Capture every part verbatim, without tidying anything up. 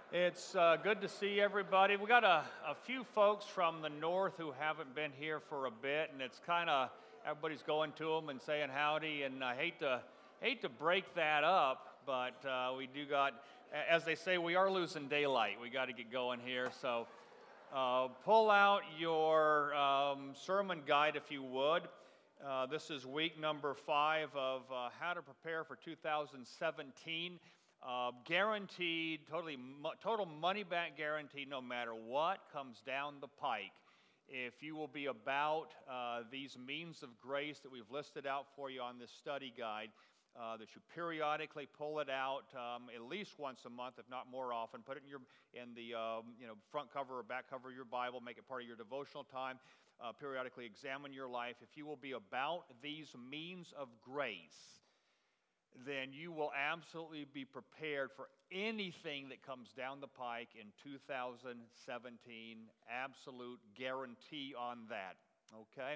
It's uh, good to see everybody. We got a, a few folks from the north who haven't been here for a bit, and it's kind of everybody's going to them and saying howdy. And I hate to hate to break that up, but uh, we do got, as they say, we are losing daylight. We got to get going here. So uh, pull out your um, sermon guide if you would. Uh, this is week number five of uh, how to prepare for two thousand seventeen. Uh, guaranteed, totally, total money back guarantee, no matter what comes down the pike. If you will be about uh, these means of grace that we've listed out for you on this study guide, uh, that you periodically pull it out um, at least once a month, if not more often. Put it in your in the um, you know front cover or back cover of your Bible. Make it part of your devotional time. Uh, periodically examine your life. If you will be about these means of grace, then you will absolutely be prepared for anything that comes down the pike in two thousand seventeen. Absolute guarantee on that, okay?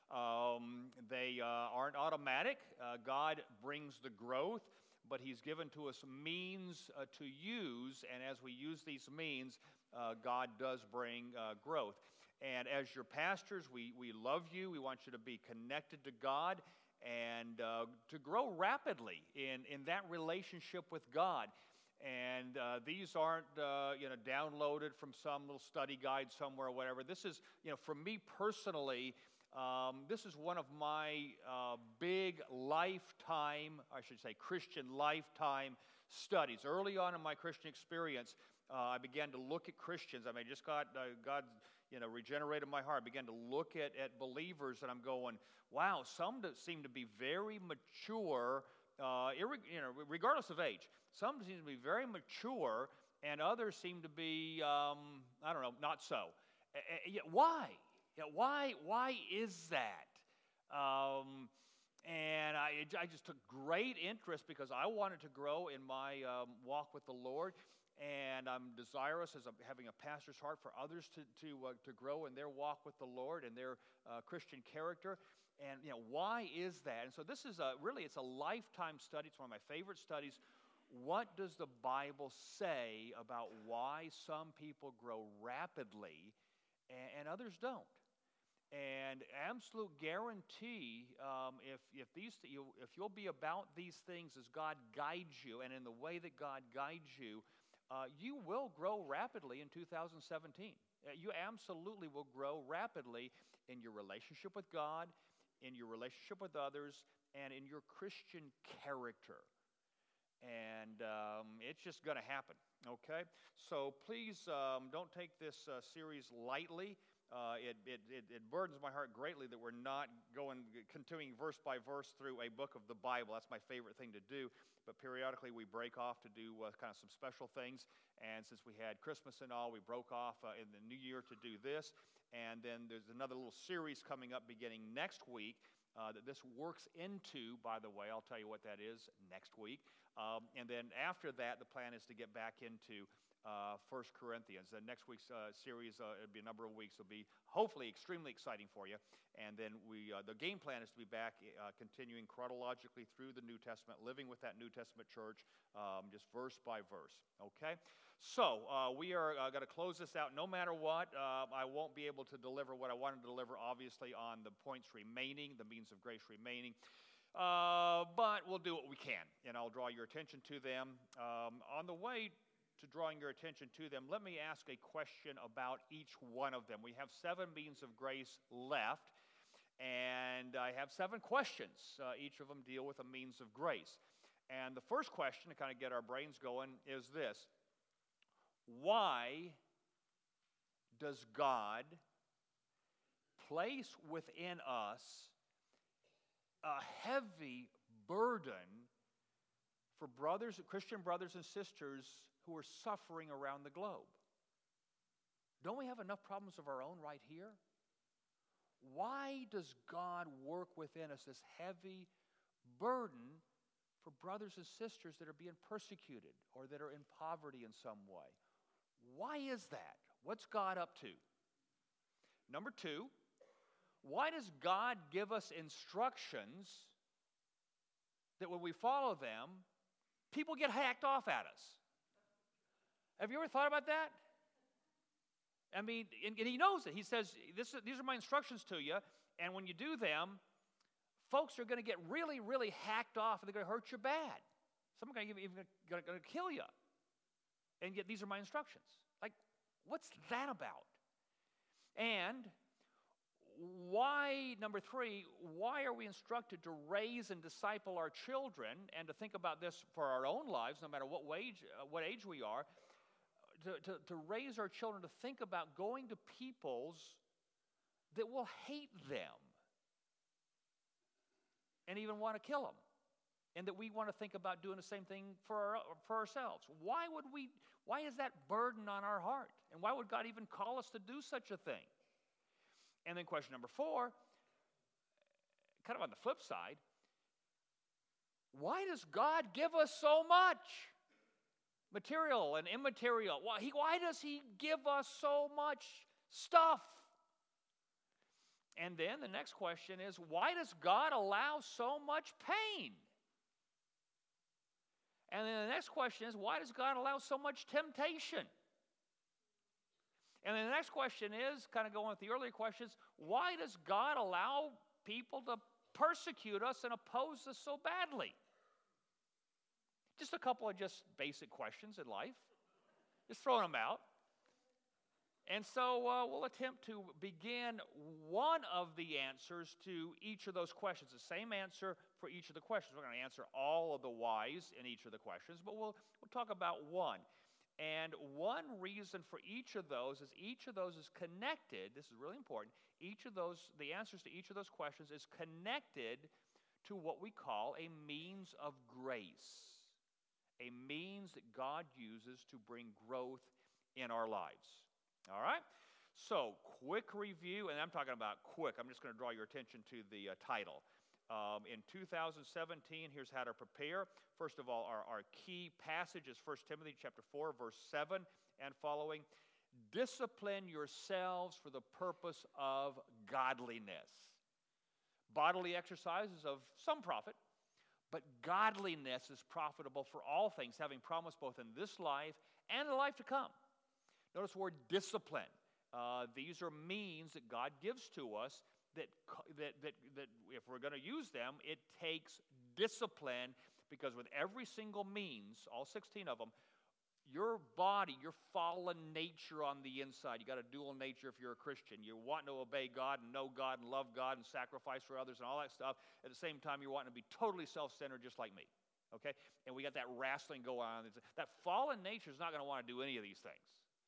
Um, they uh, aren't automatic. Uh, God brings the growth, but He's given to us means uh, to use, and as we use these means, uh, God does bring uh, growth. And as your pastors, we, we love you. We want you to be connected to God and uh, to grow rapidly in, in that relationship with God. And uh, these aren't, uh, you know, downloaded from some little study guide somewhere or whatever. This is, you know, for me personally, um, this is one of my uh, big lifetime, I should say Christian lifetime studies. Early on in my Christian experience, uh, I began to look at Christians. I mean, I just got, uh, God, you know, regenerated my heart. I began to look at, at believers, and I'm going, wow, some seem to be very mature, uh, irre- you know, regardless of age. Some seem to be very mature, and others seem to be, um, I don't know, not so. Uh, uh, why? Yeah, why? Why is that? Um, and I, I just took great interest because I wanted to grow in my um, walk with the Lord. And I'm desirous, as I'm having a pastor's heart, for others to to uh, to grow in their walk with the Lord and their uh, Christian character. And you know, why is that? And so this is a really it's a lifetime study. It's one of my favorite studies. What does the Bible say about why some people grow rapidly and, and others don't? And absolute guarantee, um, if if these you, if you'll be about these things as God guides you, and in the way that God guides you. Uh, you will grow rapidly in two thousand seventeen. Uh, you absolutely will grow rapidly in your relationship with God, in your relationship with others, and in your Christian character. And um, it's just going to happen, okay? So please um, don't take this uh, series lightly. Uh, it, it, it, it burdens my heart greatly that we're not going, continuing verse by verse through a book of the Bible. That's my favorite thing to do. But periodically we break off to do uh, kind of some special things. And since we had Christmas and all, we broke off uh, in the new year to do this. And then there's another little series coming up beginning next week uh, that this works into, by the way. I'll tell you what that is next week. Um, and then after that, the plan is to get back into Uh, First Corinthians. Uh, next week's uh, series, uh, it'll be a number of weeks. It'll be hopefully extremely exciting for you. And then we, uh, the game plan is to be back uh, continuing chronologically through the New Testament, living with that New Testament church, um, just verse by verse. Okay? So uh, we are uh, going to close this out. No matter what, uh, I won't be able to deliver what I wanted to deliver, obviously, on the points remaining, the means of grace remaining. Uh, but we'll do what we can, and I'll draw your attention to them. Um, on the way to drawing your attention to them, let me ask a question about each one of them. We have seven means of grace left, and I have seven questions. Uh, each of them deal with a means of grace. And the first question, to kind of get our brains going, is this: why does God place within us a heavy burden for brothers, Christian brothers and sisters who are suffering around the globe? Don't we have enough problems of our own right here? Why does God work within us this heavy burden for brothers and sisters that are being persecuted or that are in poverty in some way? Why is that? What's God up to? Number two, why does God give us instructions that when we follow them, people get hacked off at us? Have you ever thought about that? I mean, and, and he knows it. He says, this, these are my instructions to you, and when you do them, folks are going to get really, really hacked off, and they're going to hurt you bad. Some are going to even going to kill you. And yet these are my instructions. Like, what's that about? And why, number three, why are we instructed to raise and disciple our children and to think about this for our own lives, no matter what age, uh, what age we are, to, to, to raise our children to think about going to peoples that will hate them and even want to kill them, and that we want to think about doing the same thing for, our, for ourselves. Why would we, why is that burden on our heart? And why would God even call us to do such a thing? And then question number four, kind of on the flip side, why does God give us so much? Material and immaterial. Why, he, why does he give us so much stuff? And then the next question is, why does God allow so much pain? And then the next question is, why does God allow so much temptation? And then the next question is, kind of going with the earlier questions, why does God allow people to persecute us and oppose us so badly? Just a couple of just basic questions in life. Just throwing them out. And so uh, we'll attempt to begin one of the answers to each of those questions. The same answer for each of the questions. We're going to answer all of the whys in each of the questions, but we'll, we'll talk about one. And one reason for each of those is each of those is connected. This is really important. Each of those, the answers to each of those questions is connected to what we call a means of grace. A means that God uses to bring growth in our lives. All right? So, quick review, and I'm talking about quick. I'm just going to draw your attention to the uh, title. Um, in two thousand seventeen, here's how to prepare. First of all, our, our key passage is First Timothy chapter four, verse seven and following. Discipline yourselves for the purpose of godliness. Bodily exercise is of some profit, but godliness is profitable for all things, having promise both in this life and the life to come. Notice the word discipline. Uh, these are means that God gives to us that, that, that, that if we're going to use them, it takes discipline, because with every single means, all sixteen of them, your body, your fallen nature on the inside, you got a dual nature if you're a Christian. You're wanting to obey God and know God and love God and sacrifice for others and all that stuff. At the same time, you're wanting to be totally self-centered just like me. Okay? And we got that wrestling going on. That fallen nature is not going to want to do any of these things.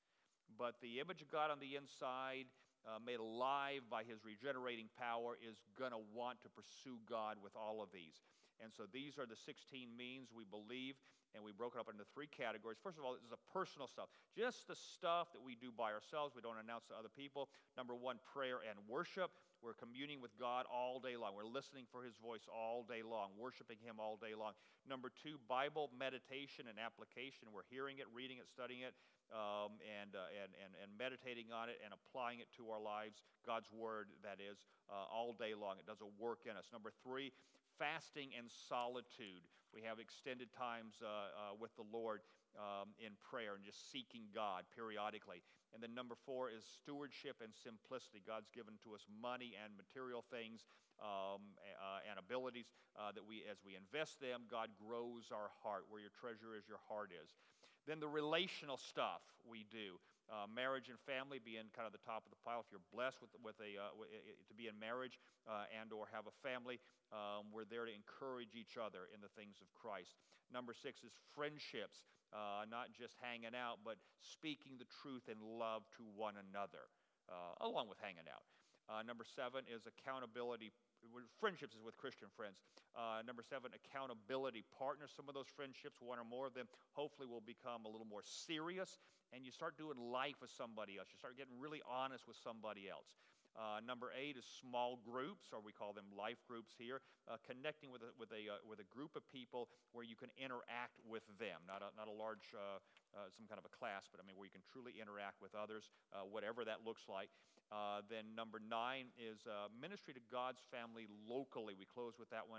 But the image of God on the inside, uh, made alive by his regenerating power, is going to want to pursue God with all of these. And so these are the sixteen means we believe, and we broke it up into three categories. First of all, this is a personal stuff. Just the stuff that we do by ourselves. We don't announce to other people. Number one, prayer and worship. We're communing with God all day long. We're listening for his voice all day long, worshiping him all day long. Number two, Bible meditation and application. We're hearing it, reading it, studying it, um, and, uh, and, and, and meditating on it and applying it to our lives, God's word, that is, uh, all day long. It does a work in us. Number three, fasting and solitude. We have extended times uh, uh, with the Lord um, in prayer and just seeking God periodically. And then number four is stewardship and simplicity. God's given to us money and material things um, uh, and abilities uh, that we, as we invest them, God grows our heart. Where your treasure is, your heart is. Then the relational stuff we do. Uh, marriage and family being kind of the top of the pile. If you're blessed with, with a, uh, w- to be in marriage uh, and or have a family, um, we're there to encourage each other in the things of Christ. Number six is friendships, uh, not just hanging out, but speaking the truth in love to one another, uh, along with hanging out. Uh, number seven is accountability. Friendships is with Christian friends. Uh, number seven, accountability partners. Some of those friendships, one or more of them, hopefully will become a little more serious, and you start doing life with somebody else. You start getting really honest with somebody else. Uh, number eight is small groups, or we call them life groups here, uh, connecting with a, with, a, uh, with a group of people where you can interact with them. Not a, not a large, uh, uh, some kind of a class, but I mean where you can truly interact with others, uh, whatever that looks like. Uh, then number nine is uh, ministry to God's family locally. We close with that one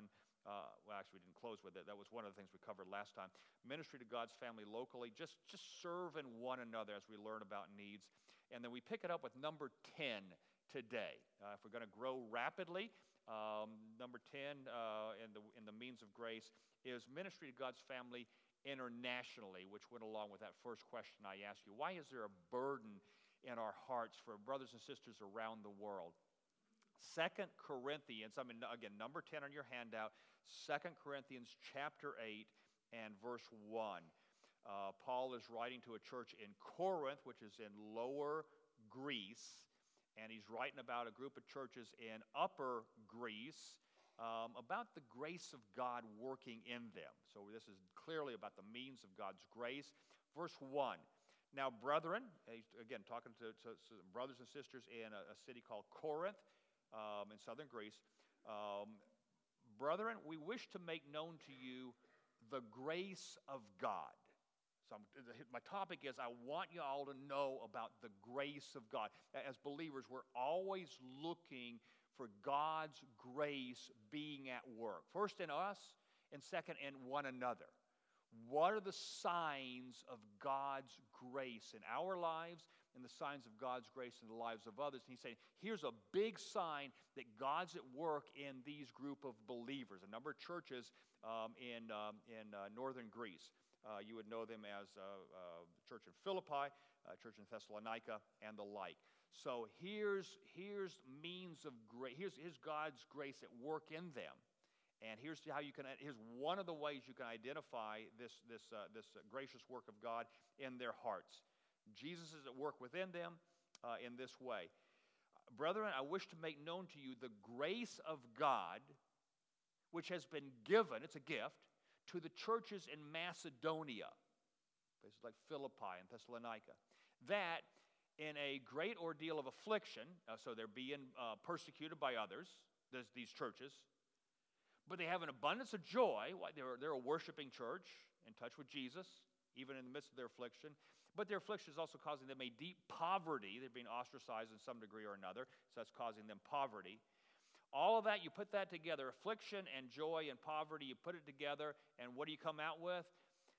Uh, well, actually, we didn't close with it. That was one of the things we covered last time. Ministry to God's family locally, just, just serving one another as we learn about needs. And then we pick it up with number ten today. Uh, if we're going to grow rapidly, um, number ten uh, in, the, in the means of grace is ministry to God's family internationally, which went along with that first question I asked you. Why is there a burden in our hearts for brothers and sisters around the world? Second Corinthians, I mean, again, number ten on your handout, Second Corinthians chapter eight and verse one. Uh, Paul is writing to a church in Corinth, which is in Lower Greece, and he's writing about a group of churches in Upper Greece, um, about the grace of God working in them. So this is clearly about the means of God's grace. Verse one. Now, brethren, again, talking to, to, to brothers and sisters in a, a city called Corinth, Um, in southern Greece. Um, Brethren, we wish to make known to you the grace of God. So I'm, my topic is I want you all to know about the grace of God. As believers, we're always looking for God's grace being at work. First in us, and second in one another. What are the signs of God's grace in our lives and the signs of God's grace in the lives of others? And he's saying, here's a big sign that God's at work in these group of believers. A number of churches um, in, um, in uh, northern Greece. Uh, you would know them as uh, uh, church in Philippi, uh, church in Thessalonica, and the like. So here's, here's means of grace. Here's, here's God's grace at work in them. And here's how you can. Here's one of the ways you can identify this this uh, this uh, gracious work of God in their hearts. Jesus is at work within them uh, in this way. Brethren, I wish to make known to you the grace of God, which has been given. It's a gift to the churches in Macedonia, places like Philippi and Thessalonica, that in a great ordeal of affliction, uh, so they're being uh, persecuted by others, these churches. But they have an abundance of joy. They're, they're a worshiping church in touch with Jesus, even in the midst of their affliction. But their affliction is also causing them a deep poverty. They're being ostracized in some degree or another, so that's causing them poverty. All of that, you put that together, affliction and joy and poverty, you put it together, and what do you come out with?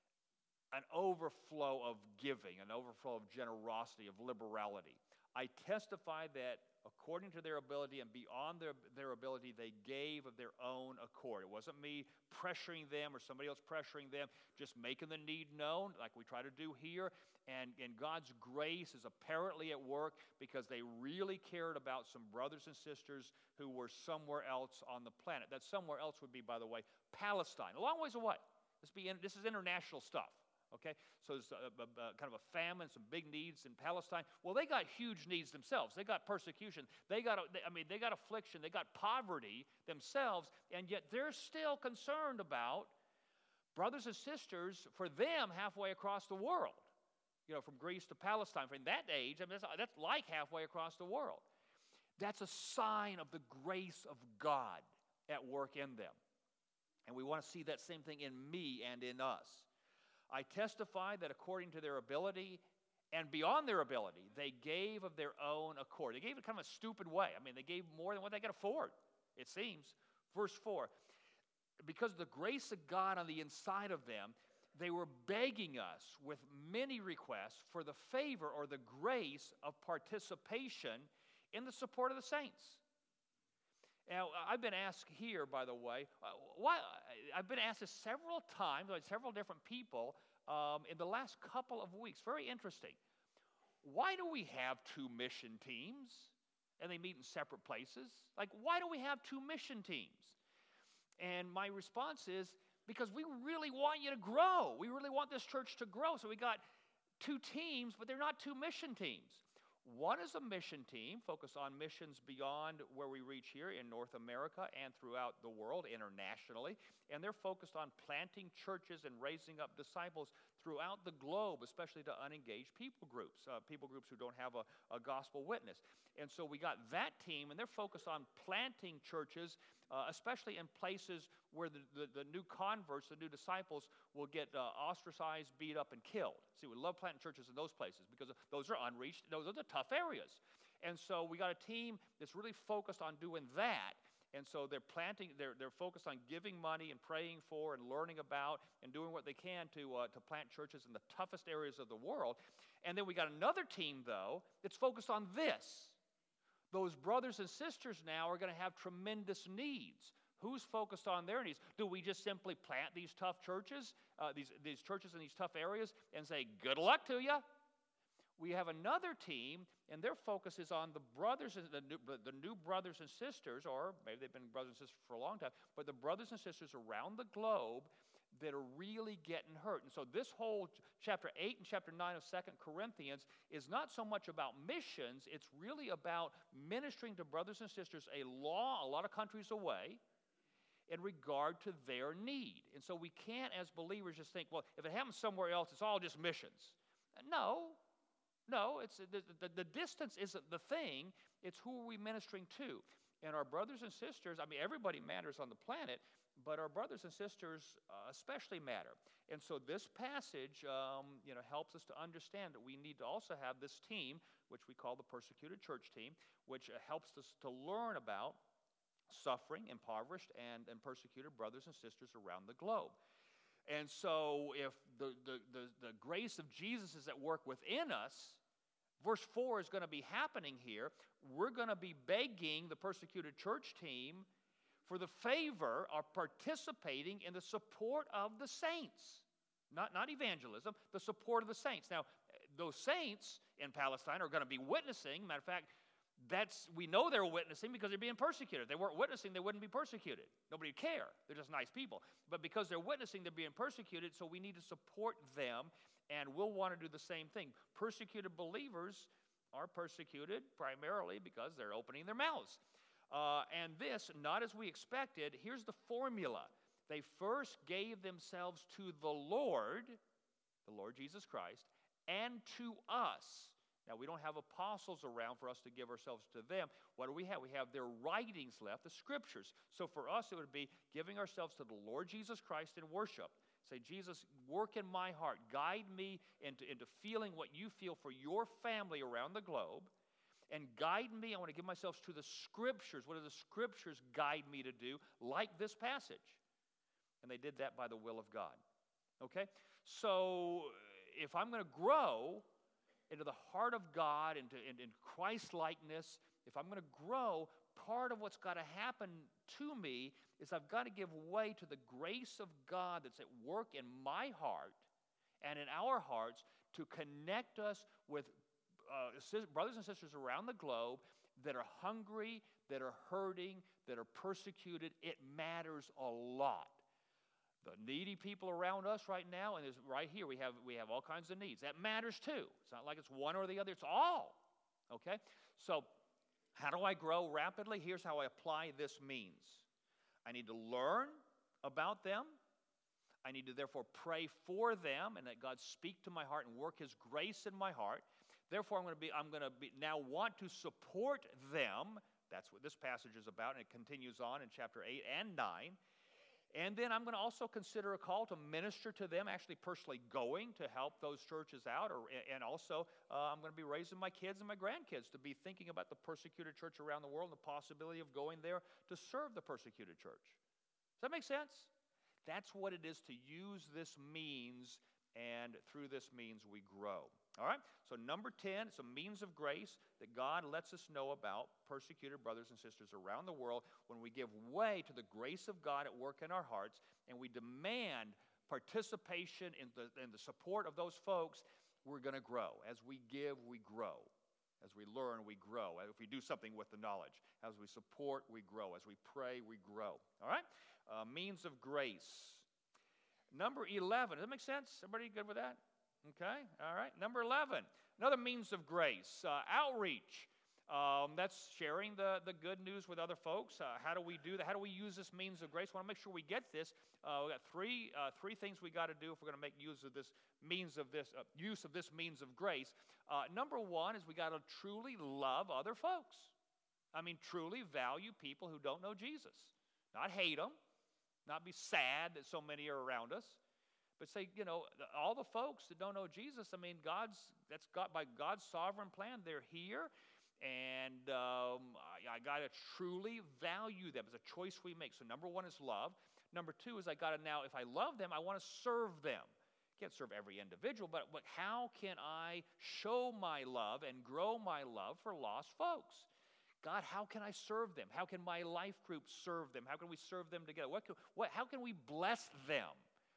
An overflow of giving, an overflow of generosity, of liberality. I testify that according to their ability and beyond their, their ability, they gave of their own accord. It wasn't me pressuring them or somebody else pressuring them, just making the need known like we try to do here. And, and God's grace is apparently at work because they really cared about some brothers and sisters who were somewhere else on the planet. That somewhere else would be, by the way, Palestine. A long ways away. This, be in, this is international stuff. Okay, so there's a, a, a, kind of a famine, some big needs in Palestine. Well, they got huge needs themselves. They got persecution. They got, they, I mean, they got affliction. They got poverty themselves, and yet they're still concerned about brothers and sisters for them halfway across the world. You know, from Greece to Palestine. In that age, I mean, that's, that's like halfway across the world. That's a sign of the grace of God at work in them, and we want to see that same thing in me and in us. I testify that according to their ability and beyond their ability, they gave of their own accord. They gave it kind of a stupid way. I mean, they gave more than what they could afford, it seems. Verse four, because of the grace of God on the inside of them, they were begging us with many requests for the favor or the grace of participation in the support of the saints. Now, I've been asked here, by the way, uh, why, I've been asked this several times by several different people um, in the last couple of weeks. Very interesting. Why do we have two mission teams and they meet in separate places? Like, why do we have two mission teams? And my response is, because we really want you to grow. We really want this church to grow. So we got two teams, but they're not two mission teams. One is a mission team focused on missions beyond where we reach here in North America and throughout the world internationally. And they're focused on planting churches and raising up disciples throughout the globe, especially to unengaged people groups, uh, people groups who don't have a, a gospel witness. And so we got that team, and they're focused on planting churches, uh, especially in places where the, the, the new converts, the new disciples, will get uh, ostracized, beat up, and killed. See, we love planting churches in those places because those are unreached. Those are the tough areas. And so we got a team that's really focused on doing that. And so they're planting, they're, they're focused on giving money and praying for and learning about and doing what they can to, uh, to plant churches in the toughest areas of the world. And then we got another team, though, that's focused on this. Those brothers and sisters now are going to have tremendous needs. Who's focused on their needs? Do we just simply plant these tough churches, uh, these, these churches in these tough areas, and say, good luck to you? We have another team, and their focus is on the brothers, the new, the new brothers and sisters, or maybe they've been brothers and sisters for a long time, but the brothers and sisters around the globe that are really getting hurt. And so this whole chapter eight and chapter nine of Second Corinthians is not so much about missions, it's really about ministering to brothers and sisters a law, a lot of countries away, in regard to their need. And so we can't, as believers, just think, well, if it happens somewhere else, it's all just missions. No. No, it's the, the, the distance isn't the thing. It's who are we ministering to. And our brothers and sisters, I mean, everybody matters on the planet, but our brothers and sisters uh, especially matter. And so this passage, um, you know, helps us to understand that we need to also have this team, which we call the persecuted church team, which uh, helps us to learn about suffering, impoverished, and, and persecuted brothers and sisters around the globe. And so if the, the, the, the grace of Jesus is at work within us, verse four is going to be happening here. We're going to be begging the persecuted church team for the favor of participating in the support of the saints. Not, not evangelism, the support of the saints. Now, those saints in Palestine are going to be witnessing. Matter of fact, That's, we know they're witnessing because they're being persecuted. If they weren't witnessing, they wouldn't be persecuted. Nobody would care. They're just nice people. But because they're witnessing, they're being persecuted, so we need to support them, and we'll want to do the same thing. Persecuted believers are persecuted primarily because they're opening their mouths. Uh, and this, not as we expected, here's the formula. They first gave themselves to the Lord, the Lord Jesus Christ, and to us. Now, we don't have apostles around for us to give ourselves to them. What do we have? We have their writings left, the scriptures. So for us, it would be giving ourselves to the Lord Jesus Christ in worship. Say, Jesus, work in my heart. Guide me into, into feeling what you feel for your family around the globe. And guide me, I want to give myself to the scriptures. What do the scriptures guide me to do? Like this passage. And they did that by the will of God. Okay? So if I'm going to grow into the heart of God, into, into, into Christ-likeness, if I'm going to grow, part of what's got to happen to me is I've got to give way to the grace of God that's at work in my heart and in our hearts to connect us with uh, brothers and sisters around the globe that are hungry, that are hurting, that are persecuted. It matters a lot. The needy people around us right now, and there's right here, we have, we have all kinds of needs. That matters too. It's not like it's one or the other, it's all. Okay? So, how do I grow rapidly? Here's how I apply this means. I need to learn about them. I need to therefore pray for them and let God speak to my heart and work His grace in my heart. Therefore, I'm going to be, I'm going to be now want to support them. That's what this passage is about, and it continues on in chapter eight and nine. And then I'm going to also consider a call to minister to them, actually personally going to help those churches out. Or, and also, uh, I'm going to be raising my kids and my grandkids to be thinking about the persecuted church around the world and the possibility of going there to serve the persecuted church. Does that make sense? That's what it is to use this means, and through this means we grow. All right? So number ten, it's a means of grace that God lets us know about persecuted brothers and sisters around the world when we give way to the grace of God at work in our hearts and we demand participation in the, in the support of those folks. We're going to grow. As we give, we grow. As we learn, we grow. If we do something with the knowledge. As we support, we grow. As we pray, we grow. All right? Uh, means of grace. Number eleven. Does that make sense? Everybody good with that? Okay, all right. Number eleven, another means of grace, uh, outreach. Um, that's sharing the, the good news with other folks. Uh, how do we do that? How do we use this means of grace? We want to make sure we get this. Uh, we got three uh, three things we got to do if we're going to make use of this means of this uh, use of this means of grace. Uh, number one is we got to truly love other folks. I mean, truly value people who don't know Jesus. Not hate them, not be sad that so many are around us. But say, you know, all the folks that don't know Jesus, I mean, God's, that's got by God's sovereign plan, they're here. And um, I, I got to truly value them. It's a choice we make. So number one is love. Number two is I got to now, if I love them, I want to serve them. Can't serve every individual, but, but how can I show my love and grow my love for lost folks? God, how can I serve them? How can my life group serve them? How can we serve them together? What, can, what, how can we bless them?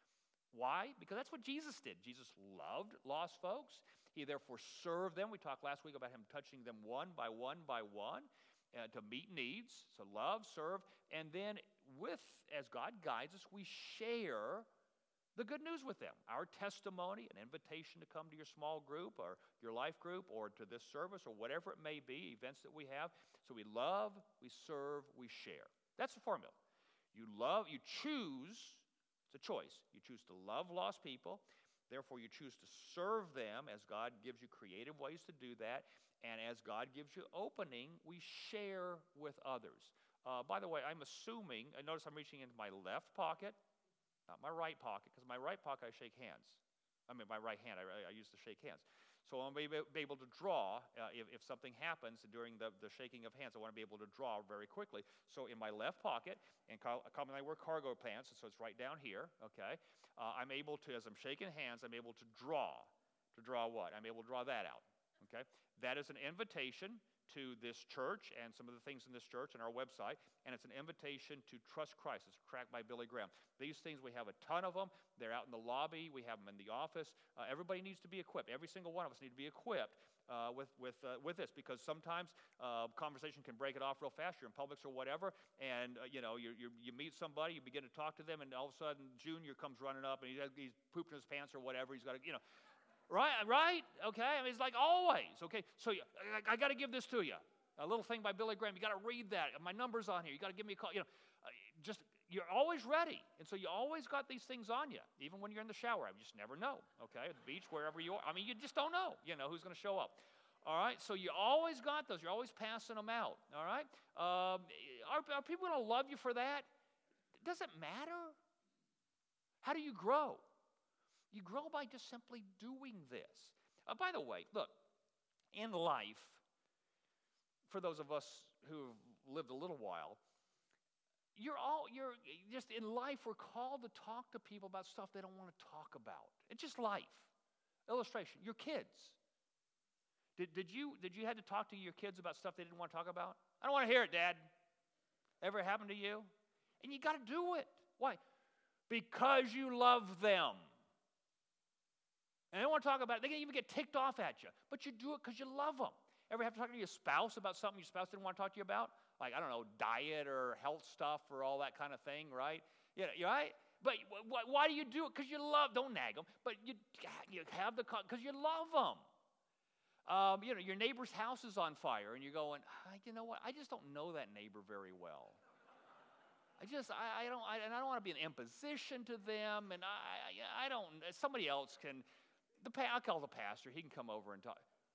Why? Because that's what Jesus did. Jesus loved lost folks. He therefore served them. We talked last week about him touching them one by one by one uh, to meet needs. So love, serve, and then with, as God guides us, we share the good news with them. Our testimony, an invitation to come to your small group or your life group or to this service or whatever it may be, events that we have. So we love, we serve, we share. That's the formula. You love, you choose, it's a choice. You choose to love lost people. Therefore, you choose to serve them as God gives you creative ways to do that. And as God gives you opening, we share with others. Uh, by the way, I'm assuming, I notice I'm reaching into my left pocket, not my right pocket, because my right pocket I shake hands. I mean, my right hand, I, I use to shake hands. So I want to be able to draw uh, if, if something happens during the, the shaking of hands. I want to be able to draw very quickly. So in my left pocket, and Carl, Carl and I wear cargo pants, so it's right down here, okay? Uh, I'm able to, as I'm shaking hands, I'm able to draw. To draw what? I'm able to draw that out, okay? That is an invitation to this church and some of the things in this church and our website, and it's an invitation to trust Christ. It's cracked by Billy Graham. These things, we have a ton of them. They're out in the lobby. We have them in the office. Uh, everybody needs to be equipped. Every single one of us need to be equipped uh, with with uh, with this, because sometimes uh, conversation can break it off real fast. You're in Publix or whatever, and uh, you know you you you meet somebody, you begin to talk to them, and all of a sudden Junior comes running up, and he's, he's pooping his pants or whatever. He's got to, you know. Right, right, okay? I mean, it's like always, okay? So you, I, I got to give this to you. A little thing by Billy Graham. You got to read that. My number's on here. You got to give me a call. You know, uh, just, you're always ready. And so you always got these things on you, even when you're in the shower. I just never know, okay? At the beach, wherever you are. I mean, you just don't know, you know, who's going to show up. All right, so you always got those. You're always passing them out, all right? Um, are, are people going to love you for that? Does it matter? How do you grow? You grow by just simply doing this. Uh, by the way, look, in life, for those of us who've lived a little while, you're all, you're just in life, we're called to talk to people about stuff they don't want to talk about. It's just life. Illustration, your kids. Did, did you did you have to talk to your kids about stuff they didn't want to talk about? I don't want to hear it, Dad. Ever happened to you? And you got to do it. Why? Because you love them. And they don't want to talk about it. They can even get ticked off at you. But you do it because you love them. Ever have to talk to your spouse about something your spouse didn't want to talk to you about? Like, I don't know, diet or health stuff or all that kind of thing, right? You know, right? But why do you do it? Because you love, don't nag them, but you, you have the, because you love them. Um, you know, your neighbor's house is on fire, and you're going, ah, you know what? I just don't know that neighbor very well. I just, I, I don't, I, and I don't want to be an imposition to them, and I, I don't, somebody else can, the I'll call the pastor. He can come over and talk.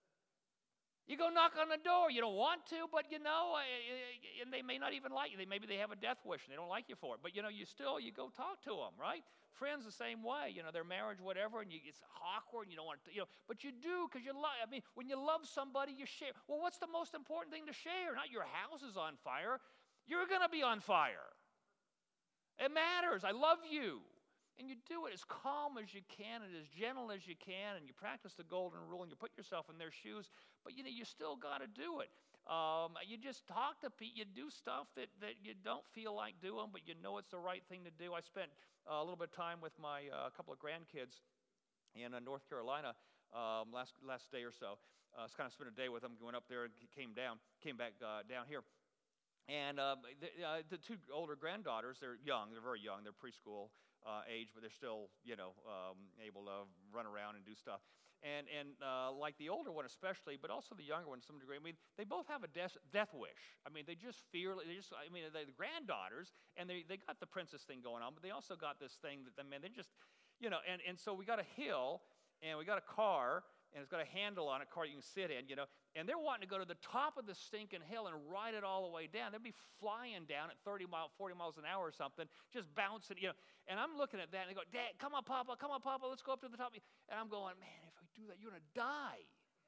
You go knock on the door. You don't want to, but you know, and they may not even like you. They, maybe they have a death wish and they don't like you for it. But you know, you still, you go talk to them, right? Friends the same way. You know, their marriage, whatever, and you, it's awkward and you don't want to, you know, but you do because you love, I mean, when you love somebody, you share. Well, what's the most important thing to share? Not your house is on fire. You're going to be on fire. It matters. I love you. And you do it as calm as you can and as gentle as you can, and you practice the golden rule, and you put yourself in their shoes, but you know, you still got to do it. Um, you just talk to people, you do stuff that, that you don't feel like doing, but you know it's the right thing to do. I spent uh, a little bit of time with my uh, couple of grandkids in uh, North Carolina um, last last day or so. I uh, kind of spent a day with them, going up there and came down, came back uh, down here. And uh, the, uh, the two older granddaughters, they're young, they're very young, they're preschool uh, age, but they're still, you know, um, able to run around and do stuff. And and uh, like the older one especially, but also the younger one to some degree, I mean, they both have a death, death wish. I mean, they just fear, they just, I mean, they're the granddaughters, and they, they got the princess thing going on, but they also got this thing that, I mean, they just, you know, and, and so we got a hill, and we got a car, and it's got a handle on it, a car you can sit in, you know, and they're wanting to go to the top of the stinking hill and ride it all the way down. They'd be flying down at thirty miles, forty miles an hour or something, just bouncing, you know, and I'm looking at that, and they go, Dad, come on, Papa, come on, Papa, let's go up to the top. And I'm going, man, if we do that, you're going to die.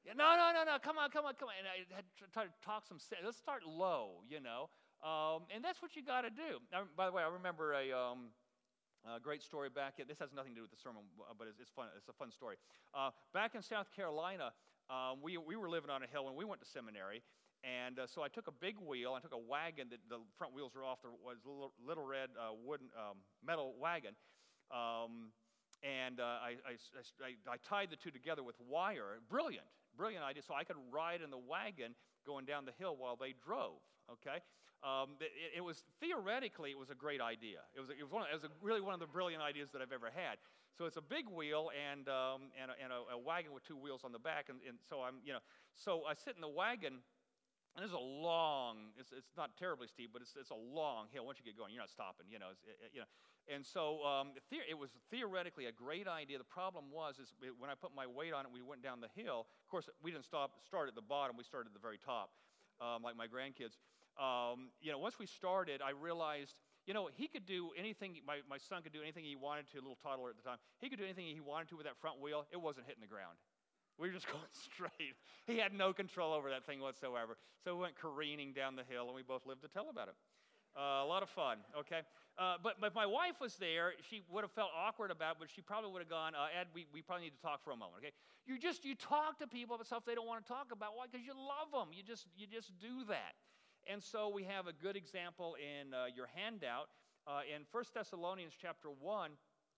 Yeah, no, no, no, no, come on, come on, come on. And I had to try to talk some sense. Let's start low, you know. Um, and that's what you got to do. Now, by the way, I remember a, um, a great story back in, this has nothing to do with the sermon, but it's, it's fun. It's a fun story. Uh, back in South Carolina, um, we, we were living on a hill when we went to seminary. And uh, so I took a big wheel. I took a wagon that the front wheels were off. There was a little, little red uh, wooden um, metal wagon. Um, and uh, I, I, I, I tied the two together with wire. Brilliant, brilliant idea. So I could ride in the wagon going down the hill while they drove, okay? Um, it, it was, theoretically, it was a great idea. It was, it was, one of, it was a, really one of the brilliant ideas that I've ever had. So it's a big wheel and, um, and, a, and a, a wagon with two wheels on the back. And, and so I'm, you know, so I sit in the wagon. And it's a long, it's, it's not terribly steep, but it's, it's a long hill. Once you get going, you're not stopping, you know. It's, it, you know. And so um, the, it was theoretically a great idea. The problem was is it, when I put my weight on it, we went down the hill. Of course, we didn't stop, start at the bottom. We started at the very top, um, like my grandkids. Um, you know, once we started, I realized, you know, he could do anything, my, my son could do anything he wanted to, a little toddler at the time. He could do anything he wanted to with that front wheel. It wasn't hitting the ground. We were just going straight. He had no control over that thing whatsoever. So we went careening down the hill, and we both lived to tell about it. Uh, a lot of fun, okay? Uh, but, but my wife was there. She would have felt awkward about it, but she probably would have gone, uh, Ed, we, we probably need to talk for a moment, okay? You just, you talk to people about stuff they don't want to talk about. Why? Because you love them. You just, you just do that. And so we have a good example in uh, your handout. Uh, in First Thessalonians chapter one,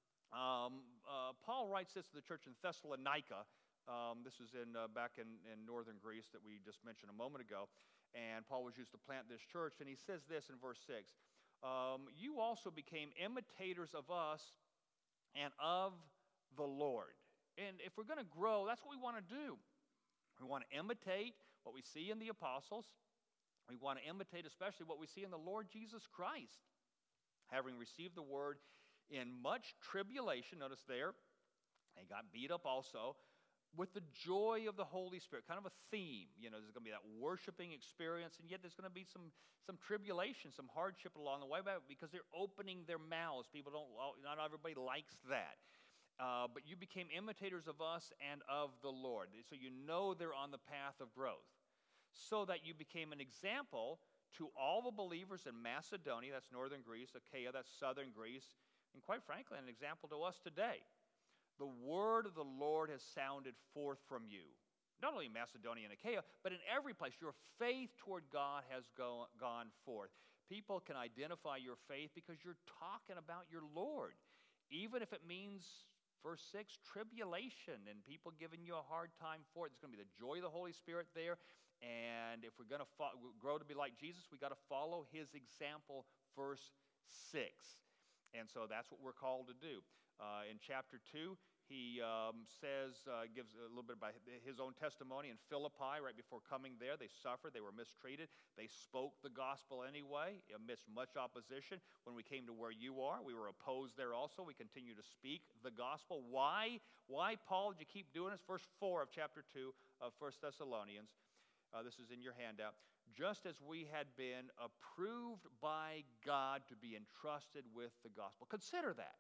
um, uh, Paul writes this to the church in Thessalonica. Um, this is in uh, back in, in northern Greece that we just mentioned a moment ago. And Paul was used to plant this church. And he says this in verse six. Um, you also became imitators of us and of the Lord. And if we're going to grow, that's what we want to do. We want to imitate what we see in the apostles. We want to imitate especially what we see in the Lord Jesus Christ. Having received the word in much tribulation, notice there, they got beat up also, with the joy of the Holy Spirit, kind of a theme. You know, there's going to be that worshiping experience, and yet there's going to be some, some tribulation, some hardship along the way, because they're opening their mouths. People don't, not everybody likes that. Uh, but you became imitators of us and of the Lord. So you know they're on the path of growth. So that you became an example to all the believers in Macedonia, that's northern Greece, Achaia, that's southern Greece, and quite frankly, an example to us today. The word of the Lord has sounded forth from you. Not only in Macedonia and Achaia, but in every place. Your faith toward God has go, gone forth. People can identify your faith because you're talking about your Lord. Even if it means, verse six, tribulation and people giving you a hard time for it. There's going to be the joy of the Holy Spirit there. And if we're going to fo- grow to be like Jesus, we got to follow his example, verse six. And so that's what we're called to do. Uh, in chapter two, he um, says, uh, gives a little bit about his own testimony in Philippi. Right before coming there, they suffered, they were mistreated. They spoke the gospel anyway, amidst much opposition. When we came to where you are, we were opposed there also. We continue to speak the gospel. Why? Why, Paul, did you keep doing this? Verse four of chapter two of First Thessalonians. Uh, this is in your handout. Just as we had been approved by God to be entrusted with the gospel. Consider that.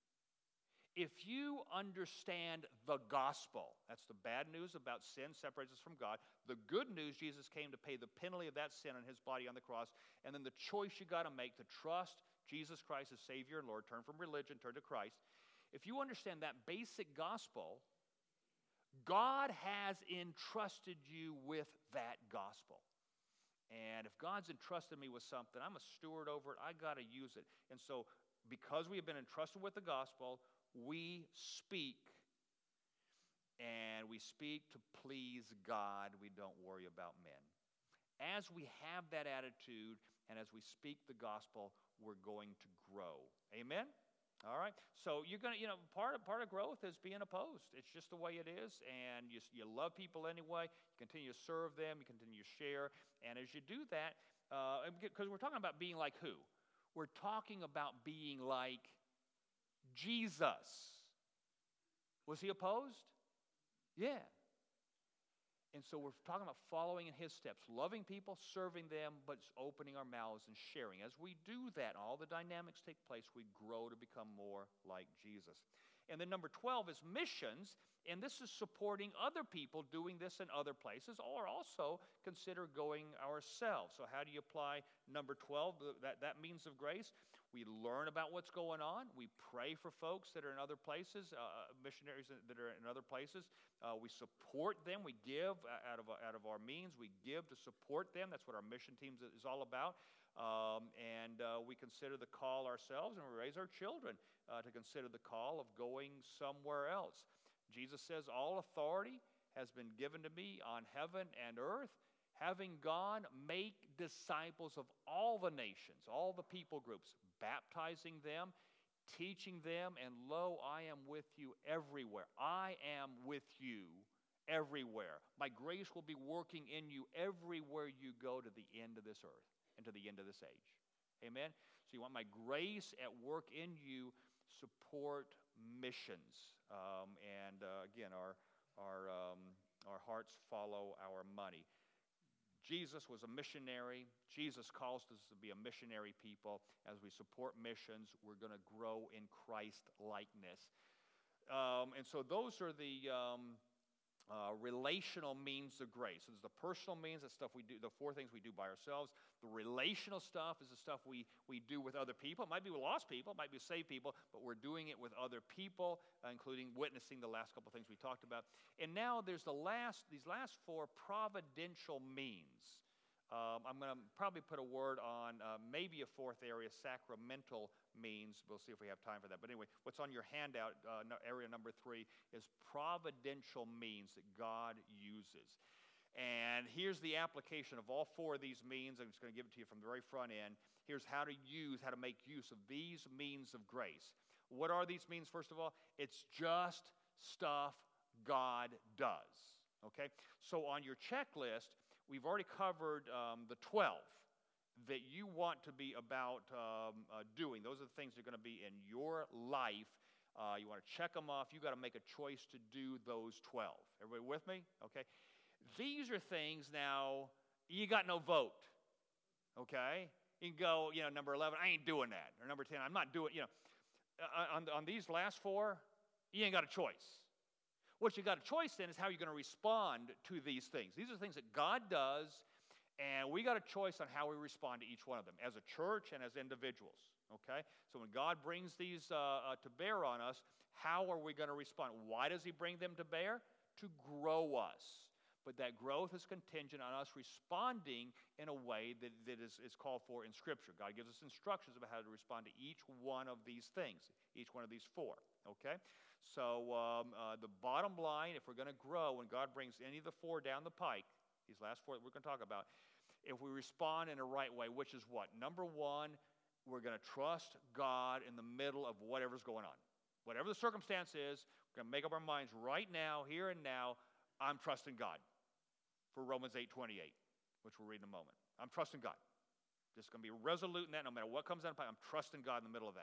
If you understand the gospel, that's the bad news about sin separates us from God. The good news, Jesus came to pay the penalty of that sin on his body on the cross. And then the choice you got to make to trust Jesus Christ as Savior and Lord, turn from religion, turn to Christ. If you understand that basic gospel, God has entrusted you with that gospel. And if God's entrusted me with something, I'm a steward over it. I got to use it. And so because we have been entrusted with the gospel, we speak, and we speak to please God. We don't worry about men. As we have that attitude, and as we speak the gospel, we're going to grow. Amen? All right? So you're going to, you know, part of, part of growth is being opposed. It's just the way it is, and you, you love people anyway. You continue to serve them. You continue to share. And as you do that, because uh, we're talking about being like who? We're talking about being like Jesus. Was he opposed? Yeah. And so we're talking about following in his steps, loving people, serving them, but opening our mouths and sharing. As we do that, all the dynamics take place, we grow to become more like Jesus. And then number twelve is missions. And this is supporting other people doing this in other places, or also consider going ourselves. So how do you apply number twelve, that, that means of grace? We learn about what's going on. We pray for folks that are in other places, uh, missionaries that are in other places. Uh, we support them. We give out of, out of our means. We give to support them. That's what our mission teams is all about. Um, and uh, we consider the call ourselves, and we raise our children uh, to consider the call of going somewhere else. Jesus says, all authority has been given to me on heaven and earth. Having gone, make disciples of all the nations, all the people groups, baptizing them, teaching them, and lo, I am with you everywhere. I am with you everywhere. My grace will be working in you everywhere you go to the end of this earth and to the end of this age. Amen? So you want my grace at work in you, support missions. Um, and uh, again, our, our, um, our hearts follow our money. Jesus was a missionary. Jesus calls us to be a missionary people. As we support missions, we're going to grow in Christ-likeness. Um, and so those are the um, uh, relational means of grace. So there's the personal means, the stuff we do, the four things we do by ourselves. The relational stuff is the stuff we, we do with other people. It might be with lost people, it might be with saved people, but we're doing it with other people, uh, including witnessing, the last couple of things we talked about. And now there's the last, these last four providential means. Um, I'm going to probably put a word on uh, maybe a fourth area, sacramental means. We'll see if we have time for that. But anyway, what's on your handout, uh, no, area number three, is providential means that God uses. And here's the application of all four of these means. I'm just going to give it to you from the very front end. Here's how to use, how to make use of these means of grace. What are these means, first of all? It's just stuff God does. Okay? So on your checklist, we've already covered um, the twelve that you want to be about um, uh, doing. Those are the things that are going to be in your life. Uh, you want to check them off. You've got to make a choice to do those twelve. Everybody with me? Okay. These are things now, you got no vote. Okay? You can go, you know, number eleven, I ain't doing that. Or number ten, I'm not doing, you know. Uh, on, on these last four, you ain't got a choice. What you got a choice then is how you're going to respond to these things. These are things that God does, and we got a choice on how we respond to each one of them as a church and as individuals. Okay? So when God brings these uh, uh, to bear on us, how are we going to respond? Why does He bring them to bear? To grow us. But that growth is contingent on us responding in a way that, that is, is called for in Scripture. God gives us instructions about how to respond to each one of these things, each one of these four. Okay? So um, uh, the bottom line, if we're going to grow, when God brings any of the four down the pike, these last four that we're going to talk about, if we respond in a right way, which is what? Number one, we're going to trust God in the middle of whatever's going on. Whatever the circumstance is, we're going to make up our minds right now, here and now, I'm trusting God for Romans eight twenty-eight, which we'll read in a moment. I'm trusting God. Just going to be resolute in that no matter what comes down the pipe. I'm trusting God in the middle of that.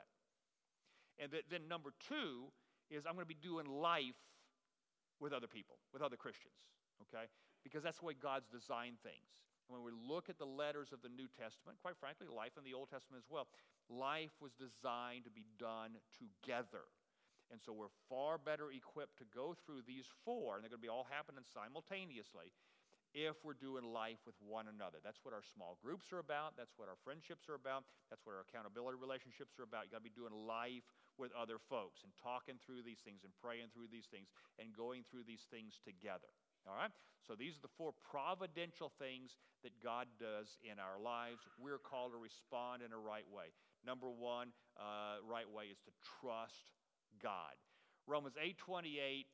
And th- then number two is I'm going to be doing life with other people, with other Christians, okay? Because that's the way God's designed things. And when we look at the letters of the New Testament, quite frankly, life in the Old Testament as well, life was designed to be done together. And so we're far better equipped to go through these four, and they're going to be all happening simultaneously, if we're doing life with one another. That's what our small groups are about. That's what our friendships are about. That's what our accountability relationships are about. You've got to be doing life with other folks and talking through these things and praying through these things and going through these things together. All right? So these are the four providential things that God does in our lives. We're called to respond in a right way. Number one, uh, right way is to trust God. Romans eight twenty-eight,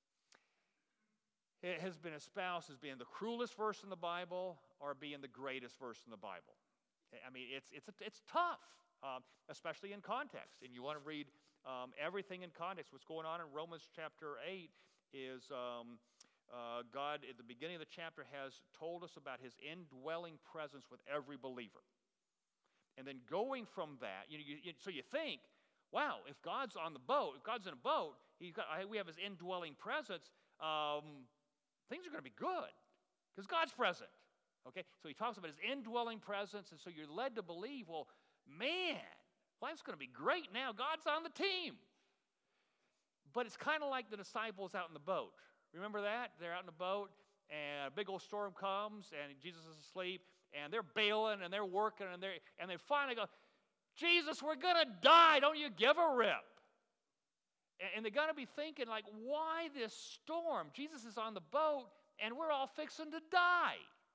it has been espoused as being the cruelest verse in the Bible or being the greatest verse in the Bible. I mean, it's, it's, it's tough, um, especially in context. And you want to read um, everything in context. What's going on in Romans chapter eight is um, uh, God, at the beginning of the chapter, has told us about His indwelling presence with every believer. And then going from that, you know, you, you, so you think, wow, if God's on the boat, if God's in a boat, he's got, we have His indwelling presence, um, things are going to be good because God's present. Okay? So he talks about His indwelling presence, and so you're led to believe, well, man, life's going to be great now. God's on the team. But it's kind of like the disciples out in the boat. Remember that? They're out in the boat, and a big old storm comes, and Jesus is asleep, and they're bailing, and they're working, and, they're, and they finally go, Jesus, we're going to die. Don't you give a rip. And, and they're going to be thinking, like, why this storm? Jesus is on the boat, and we're all fixing to die.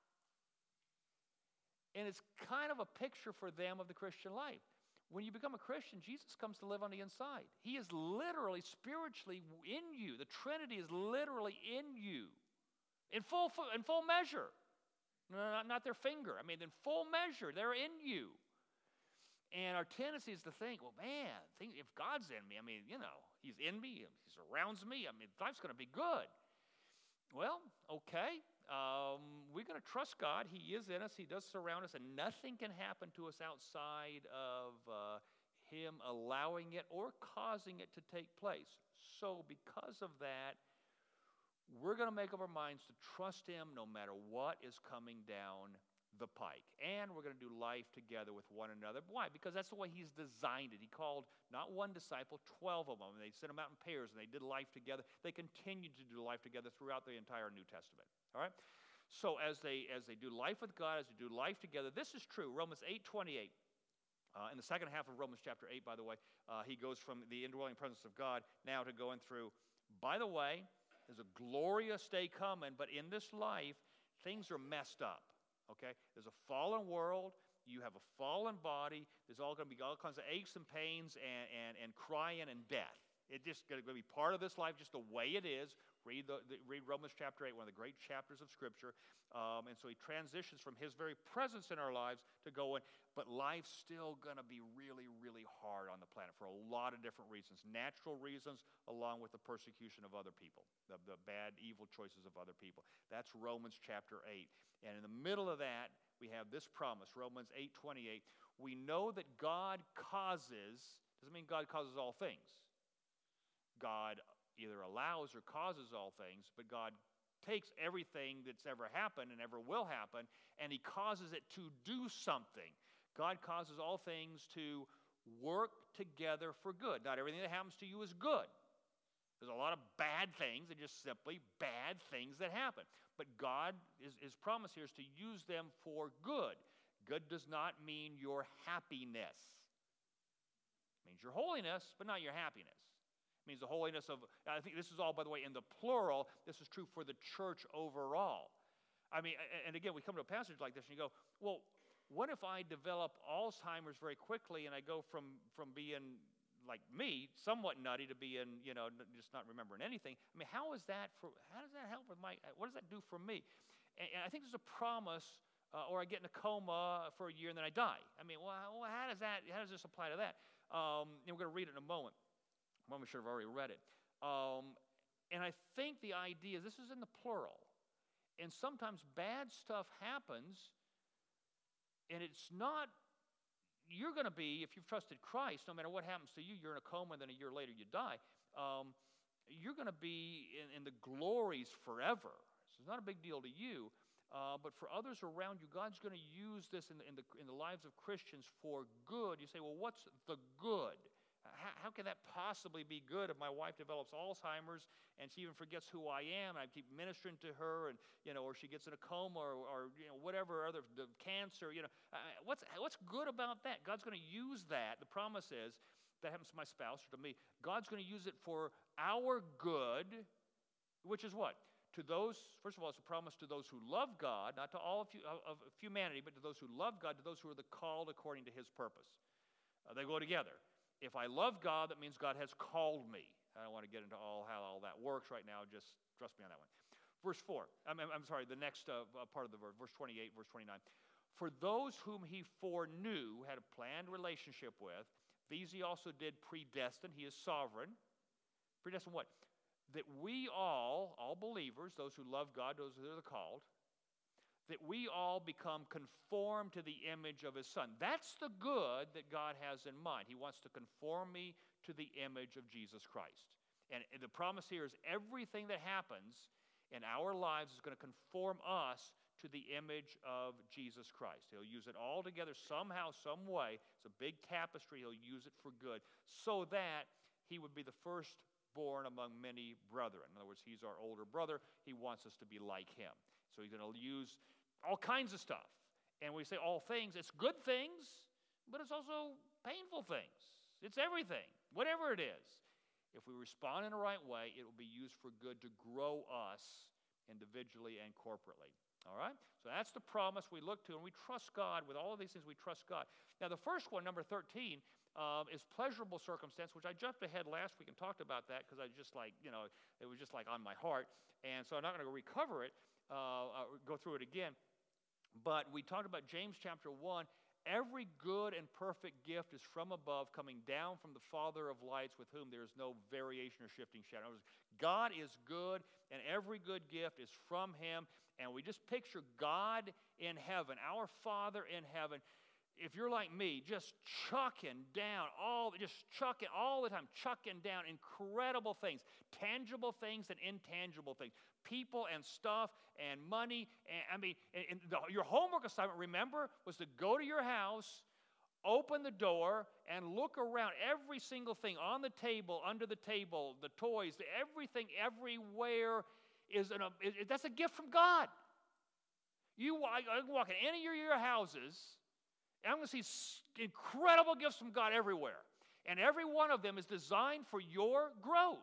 And it's kind of a picture for them of the Christian life. When you become a Christian, Jesus comes to live on the inside. He is literally, spiritually in you. The Trinity is literally in you. In full, in full measure. Not, not their finger. I mean, in full measure, they're in you. And our tendency is to think, well, man, think, if God's in me, I mean, you know, He's in me, He surrounds me, I mean, life's going to be good. Well, okay. Um, we're going to trust God. He is in us. He does surround us, and nothing can happen to us outside of uh, Him allowing it or causing it to take place. So because of that, we're going to make up our minds to trust Him no matter what is coming down the pike. And we're going to do life together with one another. Why? Because that's the way He's designed it. He called not one disciple, twelve of them. And they sent them out in pairs, and they did life together. They continued to do life together throughout the entire New Testament. All right? So as they as they do life with God, as they do life together, this is true. Romans eight twenty-eight. Uh, in the second half of Romans chapter eight, by the way, uh, he goes from the indwelling presence of God now to going through, by the way, there's a glorious day coming, but in this life, things are messed up. Okay? There's a fallen world. You have a fallen body. There's all going to be all kinds of aches and pains and, and, and crying and death. It's just going to be part of this life, just the way it is. Read, the, the, read Romans chapter eight, one of the great chapters of Scripture. Um, and so he transitions from his very presence in our lives to going, but life's still going to be really, really hard on the planet for a lot of different reasons. Natural reasons, along with the persecution of other people, the, the bad, evil choices of other people. That's Romans chapter eight. And in the middle of that, we have this promise, Romans eight twenty-eight. We know that God causes, doesn't mean God causes all things. God either allows or causes all things, but God takes everything that's ever happened and ever will happen, and He causes it to do something. God causes all things to work together for good. Not everything that happens to you is good. There's a lot of bad things and just simply bad things that happen. But God, his, his promise here is to use them for good. Good does not mean your happiness. It means your holiness, but not your happiness. It means the holiness of, I think this is all, by the way, in the plural. This is true for the church overall. I mean, and again, we come to a passage like this and you go, well, what if I develop Alzheimer's very quickly and I go from, from being like me, somewhat nutty, to being, you know, just not remembering anything? I mean, how is that for, how does that help with my, what does that do for me? And, and I think there's a promise, uh, or I get in a coma for a year and then I die. I mean, well, how does that, how does this apply to that? Um, and we're going to read it in a moment. Well, we should have already read it. Um, and I think the idea is this is in the plural. And sometimes bad stuff happens, and it's not, you're going to be, if you've trusted Christ, no matter what happens to you, you're in a coma, and then a year later you die. Um, you're going to be in, in the glories forever. So it's not a big deal to you. Uh, but for others around you, God's going to use this in the, in, the, in the lives of Christians for good. You say, well, what's the good? How, how can that possibly be good if my wife develops Alzheimer's and she even forgets who I am? And I keep ministering to her, and you know, or she gets in a coma, or, or you know, whatever other the cancer. You know, uh, what's what's good about that? God's going to use that. The promise is that happens to my spouse or to me. God's going to use it for our good, which is what? To those, first of all, it's a promise to those who love God, not to all of, of humanity, but to those who love God, to those who are the called according to His purpose. Uh, they go together. If I love God, that means God has called me. I don't want to get into all how all that works right now. Just trust me on that one. Verse four. I'm, I'm sorry, the next uh, part of the verse, verse twenty-eight, verse twenty-nine. For those whom He foreknew, had a planned relationship with, these He also did predestine. He is sovereign. Predestine what? That we all, all believers, those who love God, those who are the called, that we all become conformed to the image of His Son. That's the good that God has in mind. He wants to conform me to the image of Jesus Christ. And the promise here is everything that happens in our lives is going to conform us to the image of Jesus Christ. He'll use it all together somehow, some way. It's a big tapestry. He'll use it for good so that He would be the first firstborn among many brethren. In other words, he's our older brother. He wants us to be like him. So he's going to use all kinds of stuff. And we say all things, it's good things, but it's also painful things. It's everything, whatever it is. If we respond in the right way, it will be used for good to grow us individually and corporately. All right? So that's the promise we look to, and we trust God. With all of these things, we trust God. Now, the first one, number thirteen, um, is pleasurable circumstance, which I jumped ahead last week and talked about that because I just like, you know, it was just like on my heart. And so I'm not going to recover it, uh, uh, go through it again. But we talked about James chapter one. Every good and perfect gift is from above, coming down from the Father of lights, with whom there is no variation or shifting shadow. In other words, God is good, and every good gift is from him. And we just picture God in heaven, our Father in heaven. If you're like me, just chucking down all, just chucking all the time, chucking down incredible things, tangible things and intangible things, people and stuff and money. And, I mean, and, and the, your homework assignment, remember, was to go to your house, open the door, and look around. Every single thing on the table, under the table, the toys, the, everything, everywhere is an, is, that's a gift from God. You I, I can walk in any of your houses, and I'm going to see incredible gifts from God everywhere. And every one of them is designed for your growth,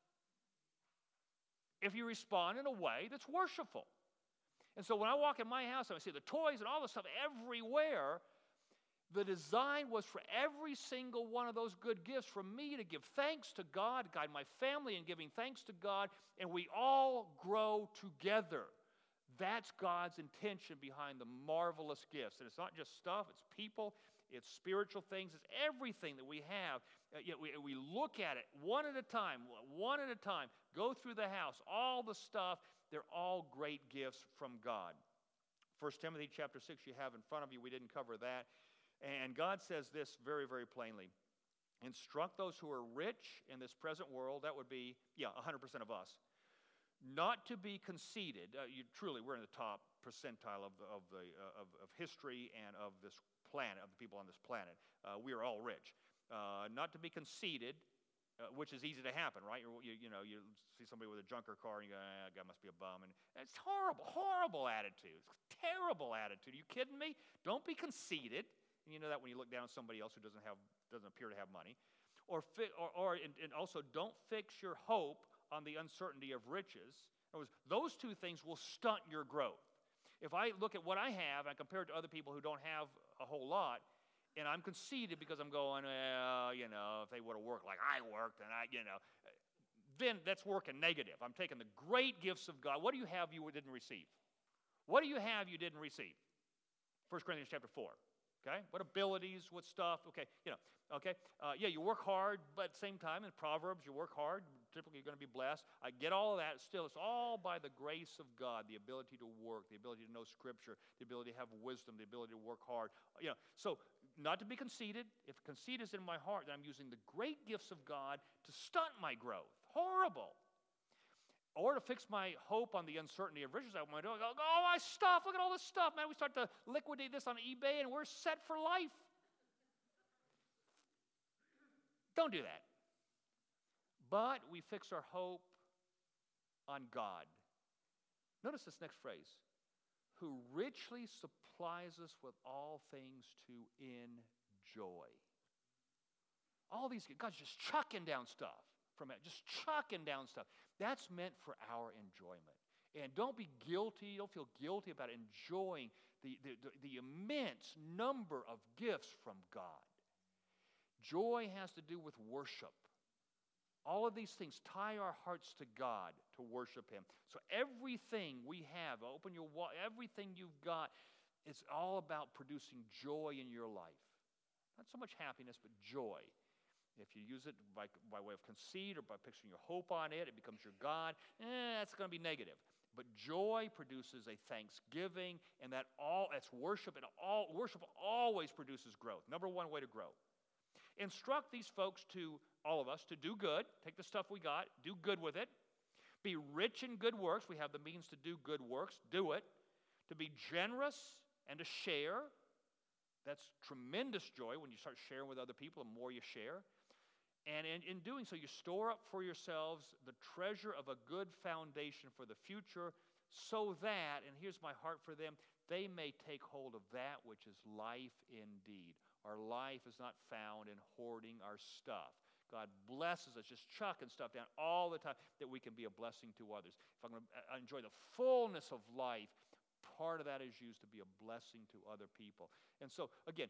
if you respond in a way that's worshipful. And so when I walk in my house and I see the toys and all the stuff everywhere, the design was for every single one of those good gifts for me to give thanks to God, guide my family in giving thanks to God, and we all grow together. That's God's intention behind the marvelous gifts. And it's not just stuff, it's people, it's spiritual things, it's everything that we have. Uh, you know, we, we look at it one at a time, one at a time, go through the house, all the stuff, they're all great gifts from God. First Timothy chapter six you have in front of you, we didn't cover that. And God says this very, very plainly. Instruct those who are rich in this present world, that would be, yeah, one hundred percent of us, not to be conceited. Uh, you, truly, we're in the top percentile of, the, of, the, uh, of, of history and of this planet, of the people on this planet. Uh, we are all rich. Uh, not to be conceited, uh, which is easy to happen, right? You, you, you know, you see somebody with a junker car and you go, ah, that guy must be a bum. And it's horrible, horrible attitude. It's terrible attitude. Are you kidding me? Don't be conceited. And you know that when you look down at somebody else who doesn't have, doesn't appear to have money. Or, fi- or, or and, and also, don't fix your hope on the uncertainty of riches. In other words, those two things will stunt your growth. If I look at what I have and compare it to other people who don't have a whole lot, and I'm conceited because I'm going, well, you know, if they would have worked like I worked, and I, you know, then that's working negative. I'm taking the great gifts of God. What do you have you didn't receive? What do you have you didn't receive? First Corinthians chapter four. Okay, what abilities, what stuff, okay, you know, okay, uh, yeah, you work hard, but at the same time, in Proverbs, you work hard, typically you're going to be blessed. I get all of that, still, it's all by the grace of God, the ability to work, the ability to know Scripture, the ability to have wisdom, the ability to work hard, you know, so not to be conceited. If conceit is in my heart, then I'm using the great gifts of God to stunt my growth. Horrible. Or to fix my hope on the uncertainty of riches. I want to go, oh, my stuff, look at all this stuff, man. We start to liquidate this on eBay and we're set for life. Don't do that. But we fix our hope on God. Notice this next phrase. Who richly supplies us with all things to enjoy. All these, God's just chucking down stuff. From it, just chucking down stuff. That's meant for our enjoyment. And don't be guilty, don't feel guilty about enjoying the, the, the, the immense number of gifts from God. Joy has to do with worship. All of these things tie our hearts to God to worship Him. So everything we have, open your wallet, everything you've got, it's all about producing joy in your life. Not so much happiness, but joy. If you use it by, by way of conceit or by fixing your hope on it, it becomes your God, eh, that's going to be negative. But joy produces a thanksgiving, and that all that's worship, and all worship always produces growth. Number one way to grow. Instruct these folks to, all of us, to do good. Take the stuff we got, do good with it. Be rich in good works. We have the means to do good works. Do it. To be generous and to share. That's tremendous joy when you start sharing with other people, the more you share. And in, in doing so, you store up for yourselves the treasure of a good foundation for the future, so that, and here's my heart for them, they may take hold of that which is life indeed. Our life is not found in hoarding our stuff. God blesses us just chucking stuff down all the time that we can be a blessing to others. If I'm going to enjoy the fullness of life, part of that is used to be a blessing to other people. And so, again,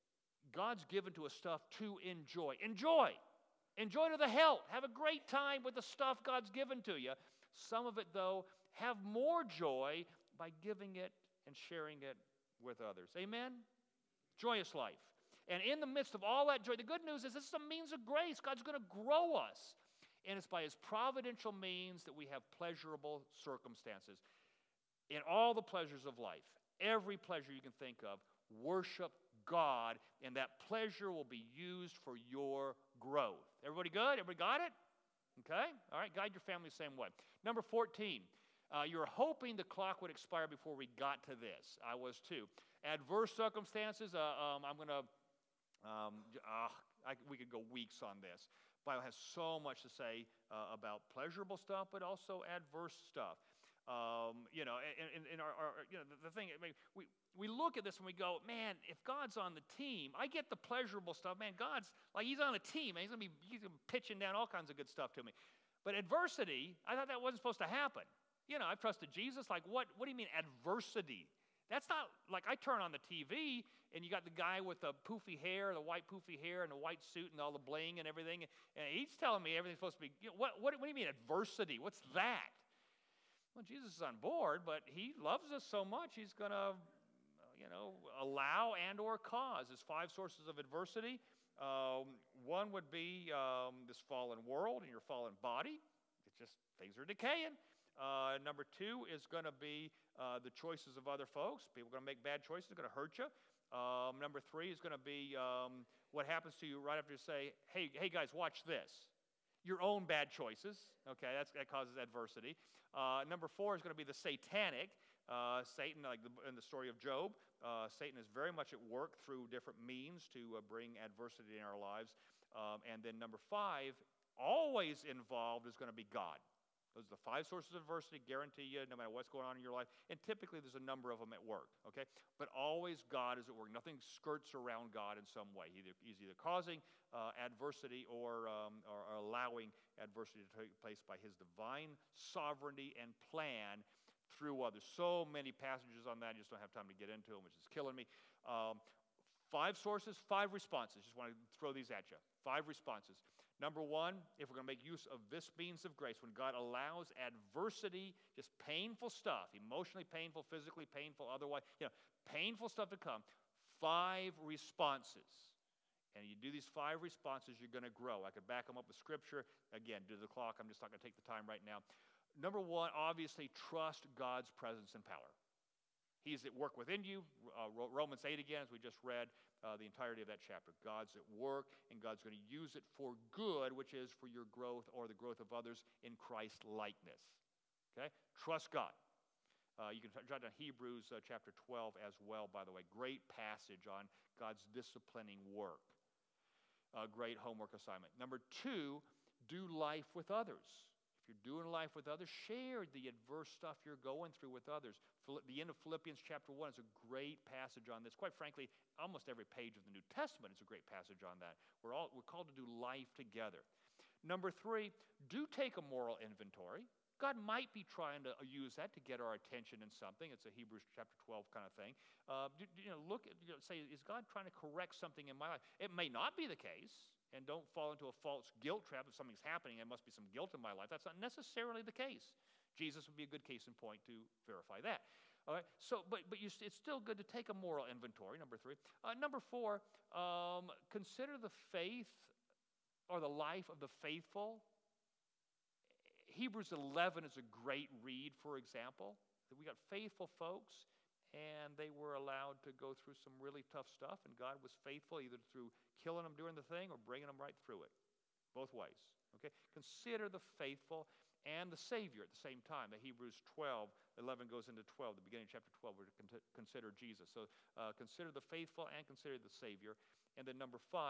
God's given to us stuff to enjoy. Enjoy. Enjoy to the hilt. Have a great time with the stuff God's given to you. Some of it, though, have more joy by giving it and sharing it with others. Amen? Joyous life. And in the midst of all that joy, the good news is this is a means of grace. God's going to grow us. And it's by His providential means that we have pleasurable circumstances. In all the pleasures of life, every pleasure you can think of, worship God, and that pleasure will be used for your growth. Everybody good? Everybody got it? Okay? All right, guide your family the same way. Number fourteen, uh, you're hoping the clock would expire before we got to this. I was too. Adverse circumstances, uh, um, I'm going to, um, uh, I, we could go weeks on this. The Bible has so much to say uh, about pleasurable stuff, but also adverse stuff. Um, you know, in, in our, our, you know, the, the thing, I mean, we, we look at this and we go, man, if God's on the team, I get the pleasurable stuff. Man, God's, like, He's on a team. Man, he's going to be he's gonna be pitching down all kinds of good stuff to me. But adversity, I thought that wasn't supposed to happen. You know, I've trusted Jesus. Like, what, what do you mean adversity? That's not, like, I turn on the T V, and you got the guy with the poofy hair, the white poofy hair, and the white suit, and all the bling and everything, and he's telling me everything's supposed to be, you know, what, what, what do you mean adversity? What's that? Well, Jesus is on board, but He loves us so much, He's going to, you know, allow and or cause. There's five sources of adversity. Um, one would be um, this fallen world and your fallen body. It's just things are decaying. Uh, number two is going to be uh, the choices of other folks. People are going to make bad choices. They're going to hurt you. Um, number three is going to be um, what happens to you right after you say, hey, hey guys, watch this. Your own bad choices. Okay, that's, that causes adversity. Uh, number four is going to be the satanic. Uh, Satan, like the, in the story of Job, uh, Satan is very much at work through different means to uh, bring adversity in our lives. Um, and then number five, always involved is going to be God. Those are the five sources of adversity, guarantee you, no matter what's going on in your life. And typically there's a number of them at work, okay? But always God is at work. Nothing skirts around God in some way. Either, he's either causing uh, adversity or, um, or, or allowing adversity to take place by His divine sovereignty and plan through others. So many passages on that. I just don't have time to get into them, which is killing me. Um, five sources, five responses. Just want to throw these at you. Five responses. Number one, if we're going to make use of this means of grace, when God allows adversity, just painful stuff, emotionally painful, physically painful, otherwise, you know, painful stuff to come, five responses. And you do these five responses, you're going to grow. I could back them up with Scripture. Again, due to the clock, I'm just not going to take the time right now. Number one, obviously, trust God's presence and power. He's at work within you. Uh, Romans eight again, as we just read, uh, the entirety of that chapter. God's at work, and God's going to use it for good, which is for your growth or the growth of others in Christ likeness. Okay? Trust God. Uh, you can jot down Hebrews uh, chapter twelve as well, by the way. Great passage on God's disciplining work. Uh, great homework assignment. Number two, do life with others. If you're doing life with others, share the adverse stuff you're going through with others. The end of Philippians chapter one is a great passage on this. Quite frankly, almost every page of the New Testament is a great passage on that. We're all we're called to do life together. Number three, do take a moral inventory. God might be trying to use that to get our attention in something. It's a Hebrews chapter twelve kind of thing. Uh, you know, look, at, you know, say, is God trying to correct something in my life? It may not be the case. And don't fall into a false guilt trap. If something's happening, there must be some guilt in my life. That's not necessarily the case. Jesus would be a good case in point to verify that. All right. So, but but you, it's still good to take a moral inventory. Number three. Uh, number four. Um, consider the faith or the life of the faithful. Hebrews eleven is a great read. For example, we got faithful folks, and they were allowed to go through some really tough stuff, and God was faithful either through killing them during the thing or bringing them right through it. Both ways, okay? Consider the faithful and the Savior at the same time. The Hebrews twelve, eleven goes into twelve. The beginning of chapter twelve, we're to consider Jesus. So uh, consider the faithful and consider the Savior. And then number five,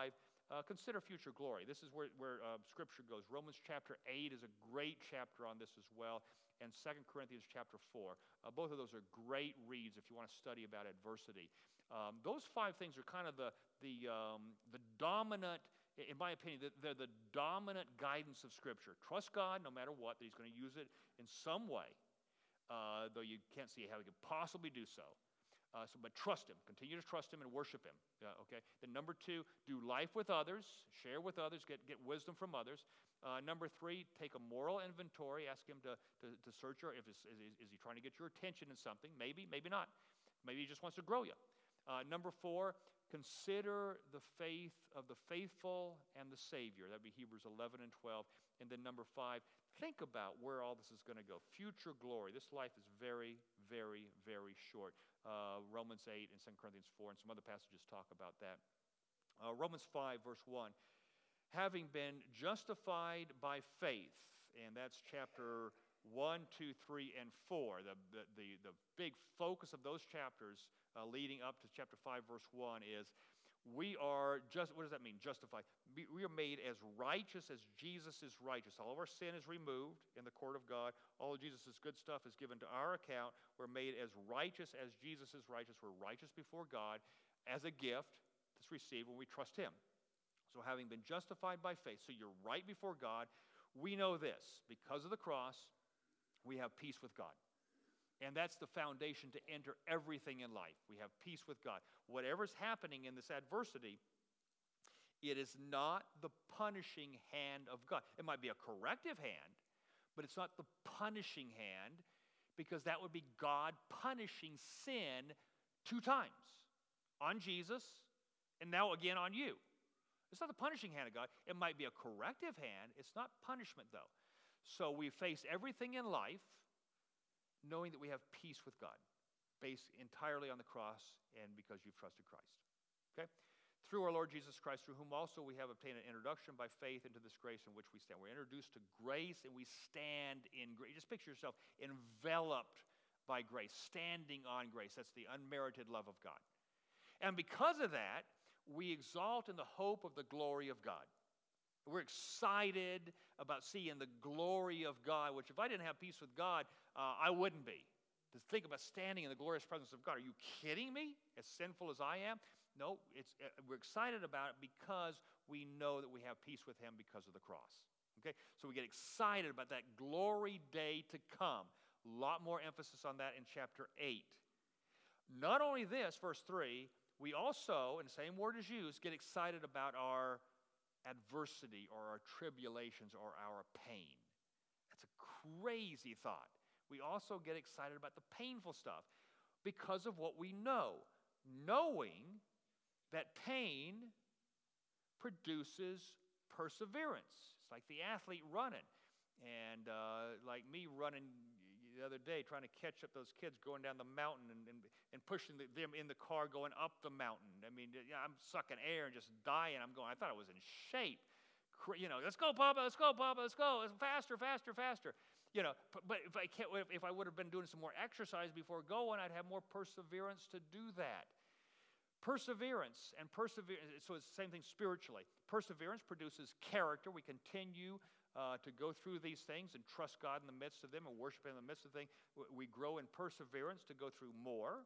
uh, consider future glory. This is where, where uh, Scripture goes. Romans chapter eight is a great chapter on this as well, and Second Corinthians chapter four. Uh, both of those are great reads if you want to study about adversity. Um, those five things are kind of the, the, um, the dominant, in my opinion, they're the dominant guidance of Scripture. Trust God no matter what, that He's going to use it in some way, uh, though you can't see how He could possibly do so. Uh, so, but trust Him. Continue to trust Him and worship Him. Uh, okay. Then number two, do life with others. Share with others. Get, get wisdom from others. Uh, number three, take a moral inventory. Ask Him to, to, to search your, if it's, is, is He trying to get your attention in something? Maybe, maybe not. Maybe He just wants to grow you. Uh, number four, consider the faith of the faithful and the Savior. That would be Hebrews eleven and twelve. And then number five, think about where all this is going to go. Future glory. This life is very, very, very short. Uh, Romans eight and Second Corinthians four and some other passages talk about that. Uh, Romans five, verse one. Having been justified by faith, and that's chapter one, two, three, and four. The, the, the, the big focus of those chapters uh, leading up to chapter five, verse one is we are just, what does that mean, justified? We, we are made as righteous as Jesus is righteous. All of our sin is removed in the court of God. All of Jesus' good stuff is given to our account. We're made as righteous as Jesus is righteous. We're righteous before God as a gift that's received when we trust Him. So having been justified by faith, so you're right before God, we know this. Because of the cross, we have peace with God. And that's the foundation to enter everything in life. We have peace with God. Whatever's happening in this adversity, it is not the punishing hand of God. It might be a corrective hand, but it's not the punishing hand, because that would be God punishing sin two times. On Jesus, and now again on you. It's not the punishing hand of God. It might be a corrective hand. It's not punishment, though. So we face everything in life knowing that we have peace with God, based entirely on the cross and because you've trusted Christ. Okay? Through our Lord Jesus Christ, through whom also we have obtained an introduction by faith into this grace in which we stand. We're introduced to grace and we stand in grace. Just picture yourself enveloped by grace, standing on grace. That's the unmerited love of God. And because of that, we exalt in the hope of the glory of God. We're excited about seeing the glory of God, which if I didn't have peace with God, uh, I wouldn't be. To think about standing in the glorious presence of God. Are you kidding me? As sinful as I am? No, it's, uh, we're excited about it because we know that we have peace with Him because of the cross. Okay? So we get excited about that glory day to come. A lot more emphasis on that in chapter eight. Not only this, verse three, we also, in the same word as used, get excited about our adversity or our tribulations or our pain. That's a crazy thought. We also get excited about the painful stuff because of what we know, knowing that pain produces perseverance. It's like the athlete running, and uh, like me running the other day trying to catch up those kids going down the mountain and, and, and pushing the, them in the car going up the mountain. I mean, you know, I'm sucking air and just dying. I'm going, I thought I was in shape. You know, let's go, Papa, let's go, Papa, let's go. It's faster, faster, faster. You know, but if I can't, if I would have been doing some more exercise before going, I'd have more perseverance to do that. Perseverance and perseverance, so it's the same thing spiritually. Perseverance produces character. We continue Uh, to go through these things and trust God in the midst of them and worship Him in the midst of things. We grow in perseverance to go through more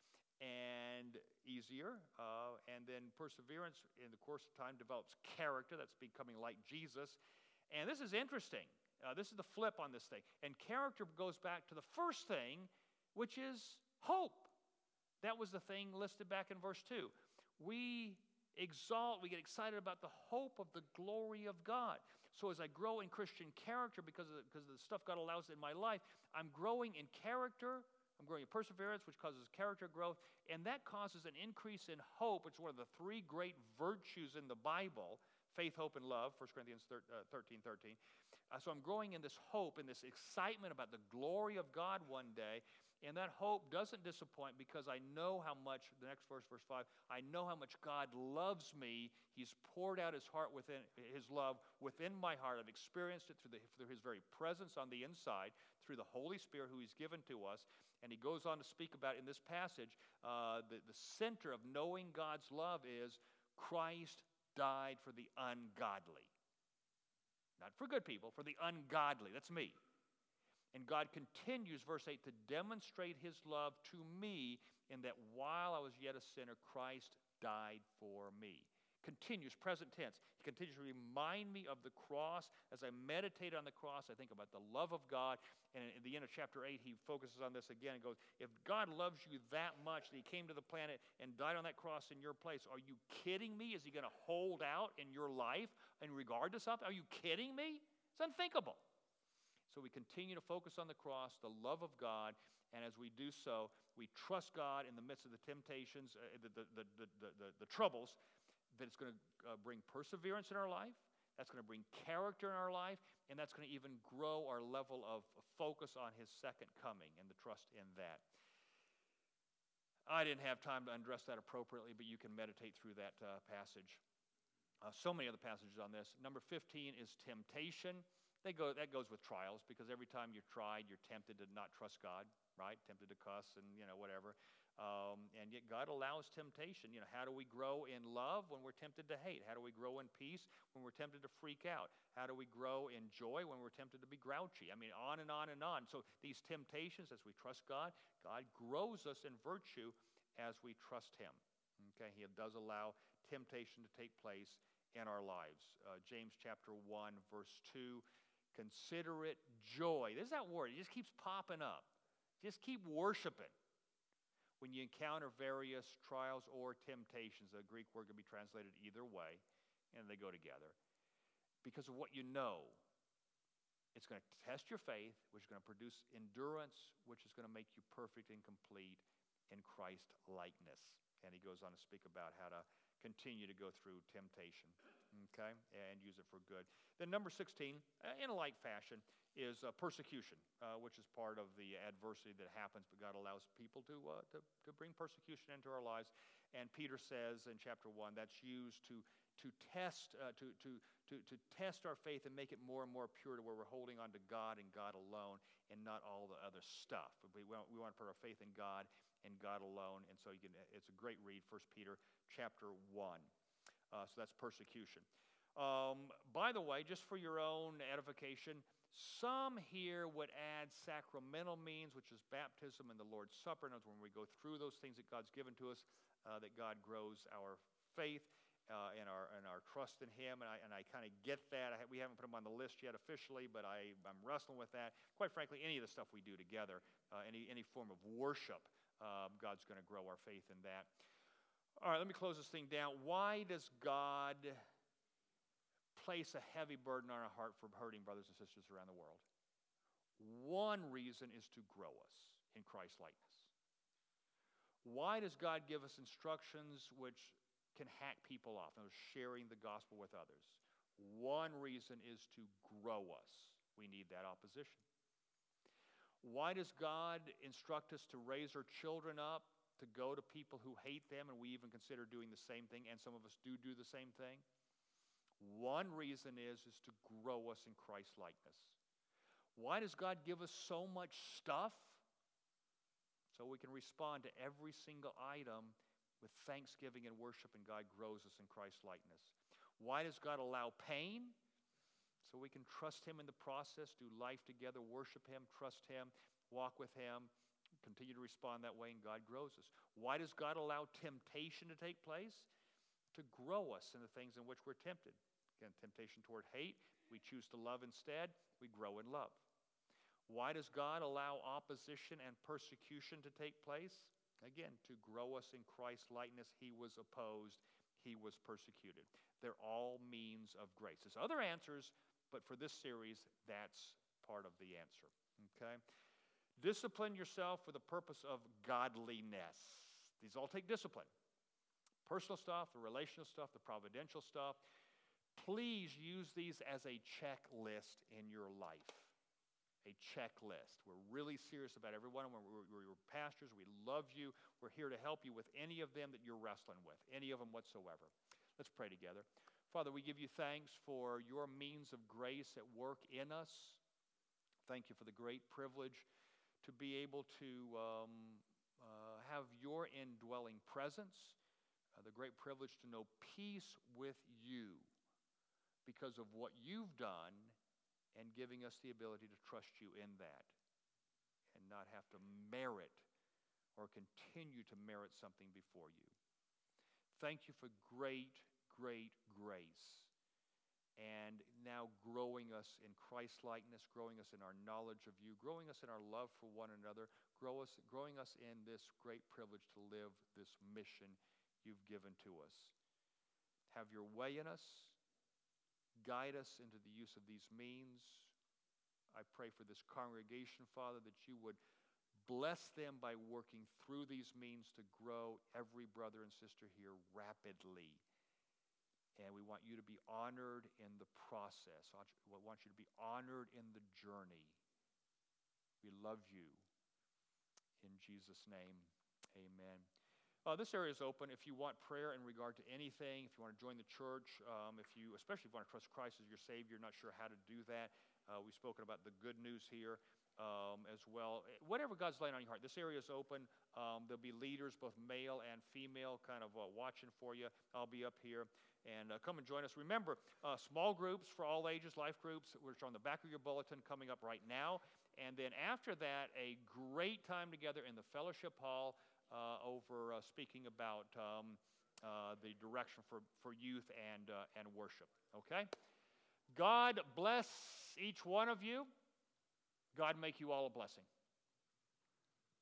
and easier. Uh, and then perseverance in the course of time develops character. That's becoming like Jesus. And this is interesting. Uh, this is the flip on this thing. And character goes back to the first thing, which is hope. That was the thing listed back in verse two. We exalt, we get excited about the hope of the glory of God. So as I grow in Christian character because of, the, because of the stuff God allows in my life, I'm growing in character, I'm growing in perseverance, which causes character growth, and that causes an increase in hope. It's one of the three great virtues in the Bible, faith, hope, and love, First Corinthians thirteen thirteen. Uh, so I'm growing in this hope, in this excitement about the glory of God one day, and that hope doesn't disappoint because I know how much, the next verse, verse five, I know how much God loves me. He's poured out His heart within, His love within my heart. I've experienced it through, the, through His very presence on the inside, through the Holy Spirit who He's given to us. And he goes on to speak about in this passage, uh, the, the center of knowing God's love is Christ died for the ungodly. Not for good people, for the ungodly. That's me. And God continues, verse eight, to demonstrate his love to me in that while I was yet a sinner, Christ died for me. Continues, present tense. He continues to remind me of the cross. As I meditate on the cross, I think about the love of God. And at the end of chapter eight, he focuses on this again and goes, if God loves you that much that he came to the planet and died on that cross in your place, are you kidding me? Is he going to hold out in your life in regard to something? Are you kidding me? It's unthinkable. So we continue to focus on the cross, the love of God, and as we do so, we trust God in the midst of the temptations, uh, the, the, the, the, the, the troubles, that it's going to uh, bring perseverance in our life, that's going to bring character in our life, and that's going to even grow our level of focus on his second coming and the trust in that. I didn't have time to undress that appropriately, but you can meditate through that uh, passage. Uh, so many other passages on this. Number fifteen is temptation. They go, that goes with trials, because every time you're tried, you're tempted to not trust God, right? Tempted to cuss and, you know, whatever. Um, and yet God allows temptation. You know, how do we grow in love when we're tempted to hate? How do we grow in peace when we're tempted to freak out? How do we grow in joy when we're tempted to be grouchy? I mean, on and on and on. So these temptations, as we trust God, God grows us in virtue as we trust him. Okay, he does allow temptation to take place in our lives. Uh, James chapter one, verse two, consider it joy. There's that word. It just keeps popping up. Just keep worshiping when you encounter various trials or temptations. The Greek word can be translated either way, and they go together. Because of what you know, it's going to test your faith, which is going to produce endurance, which is going to make you perfect and complete in Christ likeness. And he goes on to speak about how to continue to go through temptation, okay, and use it for good. Then number sixteen, uh, in a light fashion, is uh, persecution, uh, which is part of the adversity that happens, but God allows people to, uh, to, to bring persecution into our lives. And Peter says in chapter one, that's used to, to, test, uh, to, to, to, to test our faith and make it more and more pure to where we're holding on to God and God alone and not all the other stuff. We want, we want to put our faith in God and God alone. And so you can, it's a great read, First Peter chapter one. Uh, so that's persecution. Um, by the way, just for your own edification, some here would add sacramental means, which is baptism and the Lord's Supper. And when we go through those things that God's given to us, uh, that God grows our faith uh, and our and our trust in him. And I, and I kind of get that. I, we haven't put them on the list yet officially, but I, I'm wrestling with that. Quite frankly, any of the stuff we do together, uh, any, any form of worship, uh, God's going to grow our faith in that. All right, let me close this thing down. Why does God place a heavy burden on our heart for hurting brothers and sisters around the world? One reason is to grow us in Christ's likeness. Why does God give us instructions which can hack people off? Now, sharing the gospel with others. One reason is to grow us. We need that opposition. Why does God instruct us to raise our children up, to go to people who hate them, and we even consider doing the same thing, and some of us do do the same thing? One reason is, is to grow us in Christ's likeness. Why does God give us so much stuff? So we can respond to every single item with thanksgiving and worship, and God grows us in Christ's likeness. Why does God allow pain? So we can trust him in the process, do life together, worship him, trust him, walk with him, continue to respond that way, and God grows us. Why does God allow temptation to take place? To grow us in the things in which we're tempted. Again, temptation toward hate, we choose to love instead, we grow in love. Why does God allow opposition and persecution to take place? Again, to grow us in Christ's likeness. He was opposed, he was persecuted. They're all means of grace. There's other answers, but for this series, that's part of the answer. Okay? Discipline yourself for the purpose of godliness. These all take discipline. Personal stuff, the relational stuff, the providential stuff. Please use these as a checklist in your life. A checklist. We're really serious about every one of them. We're, we're, we're pastors. We love you. We're here to help you with any of them that you're wrestling with, any of them whatsoever. Let's pray together. Father, we give you thanks for your means of grace at work in us. Thank you for the great privilege to be able to um, uh, have your indwelling presence. uh, the great privilege to know peace with you because of what you've done and giving us the ability to trust you in that and not have to merit or continue to merit something before you. Thank you for great, great grace. And now growing us in Christ-likeness, growing us in our knowledge of you, growing us in our love for one another, grow us, growing us in this great privilege to live this mission you've given to us. Have your way in us. Guide us into the use of these means. I pray for this congregation, Father, that you would bless them by working through these means to grow every brother and sister here rapidly. And we want you to be honored in the process. We want you to be honored in the journey. We love you. In Jesus' name, amen. Uh, this area is open. If you want prayer in regard to anything, if you want to join the church, um, if you, especially if you want to trust Christ as your Savior, not sure how to do that, uh, we've spoken about the good news here um, as well. Whatever God's laying on your heart, this area is open. Um, there'll be leaders, both male and female, kind of uh, watching for you. I'll be up here. And uh, come and join us. Remember, uh, small groups for all ages, life groups, which are on the back of your bulletin, coming up right now. And then after that, a great time together in the fellowship hall uh, over uh, speaking about um, uh, the direction for, for youth and, uh, and worship. Okay? God bless each one of you. God make you all a blessing.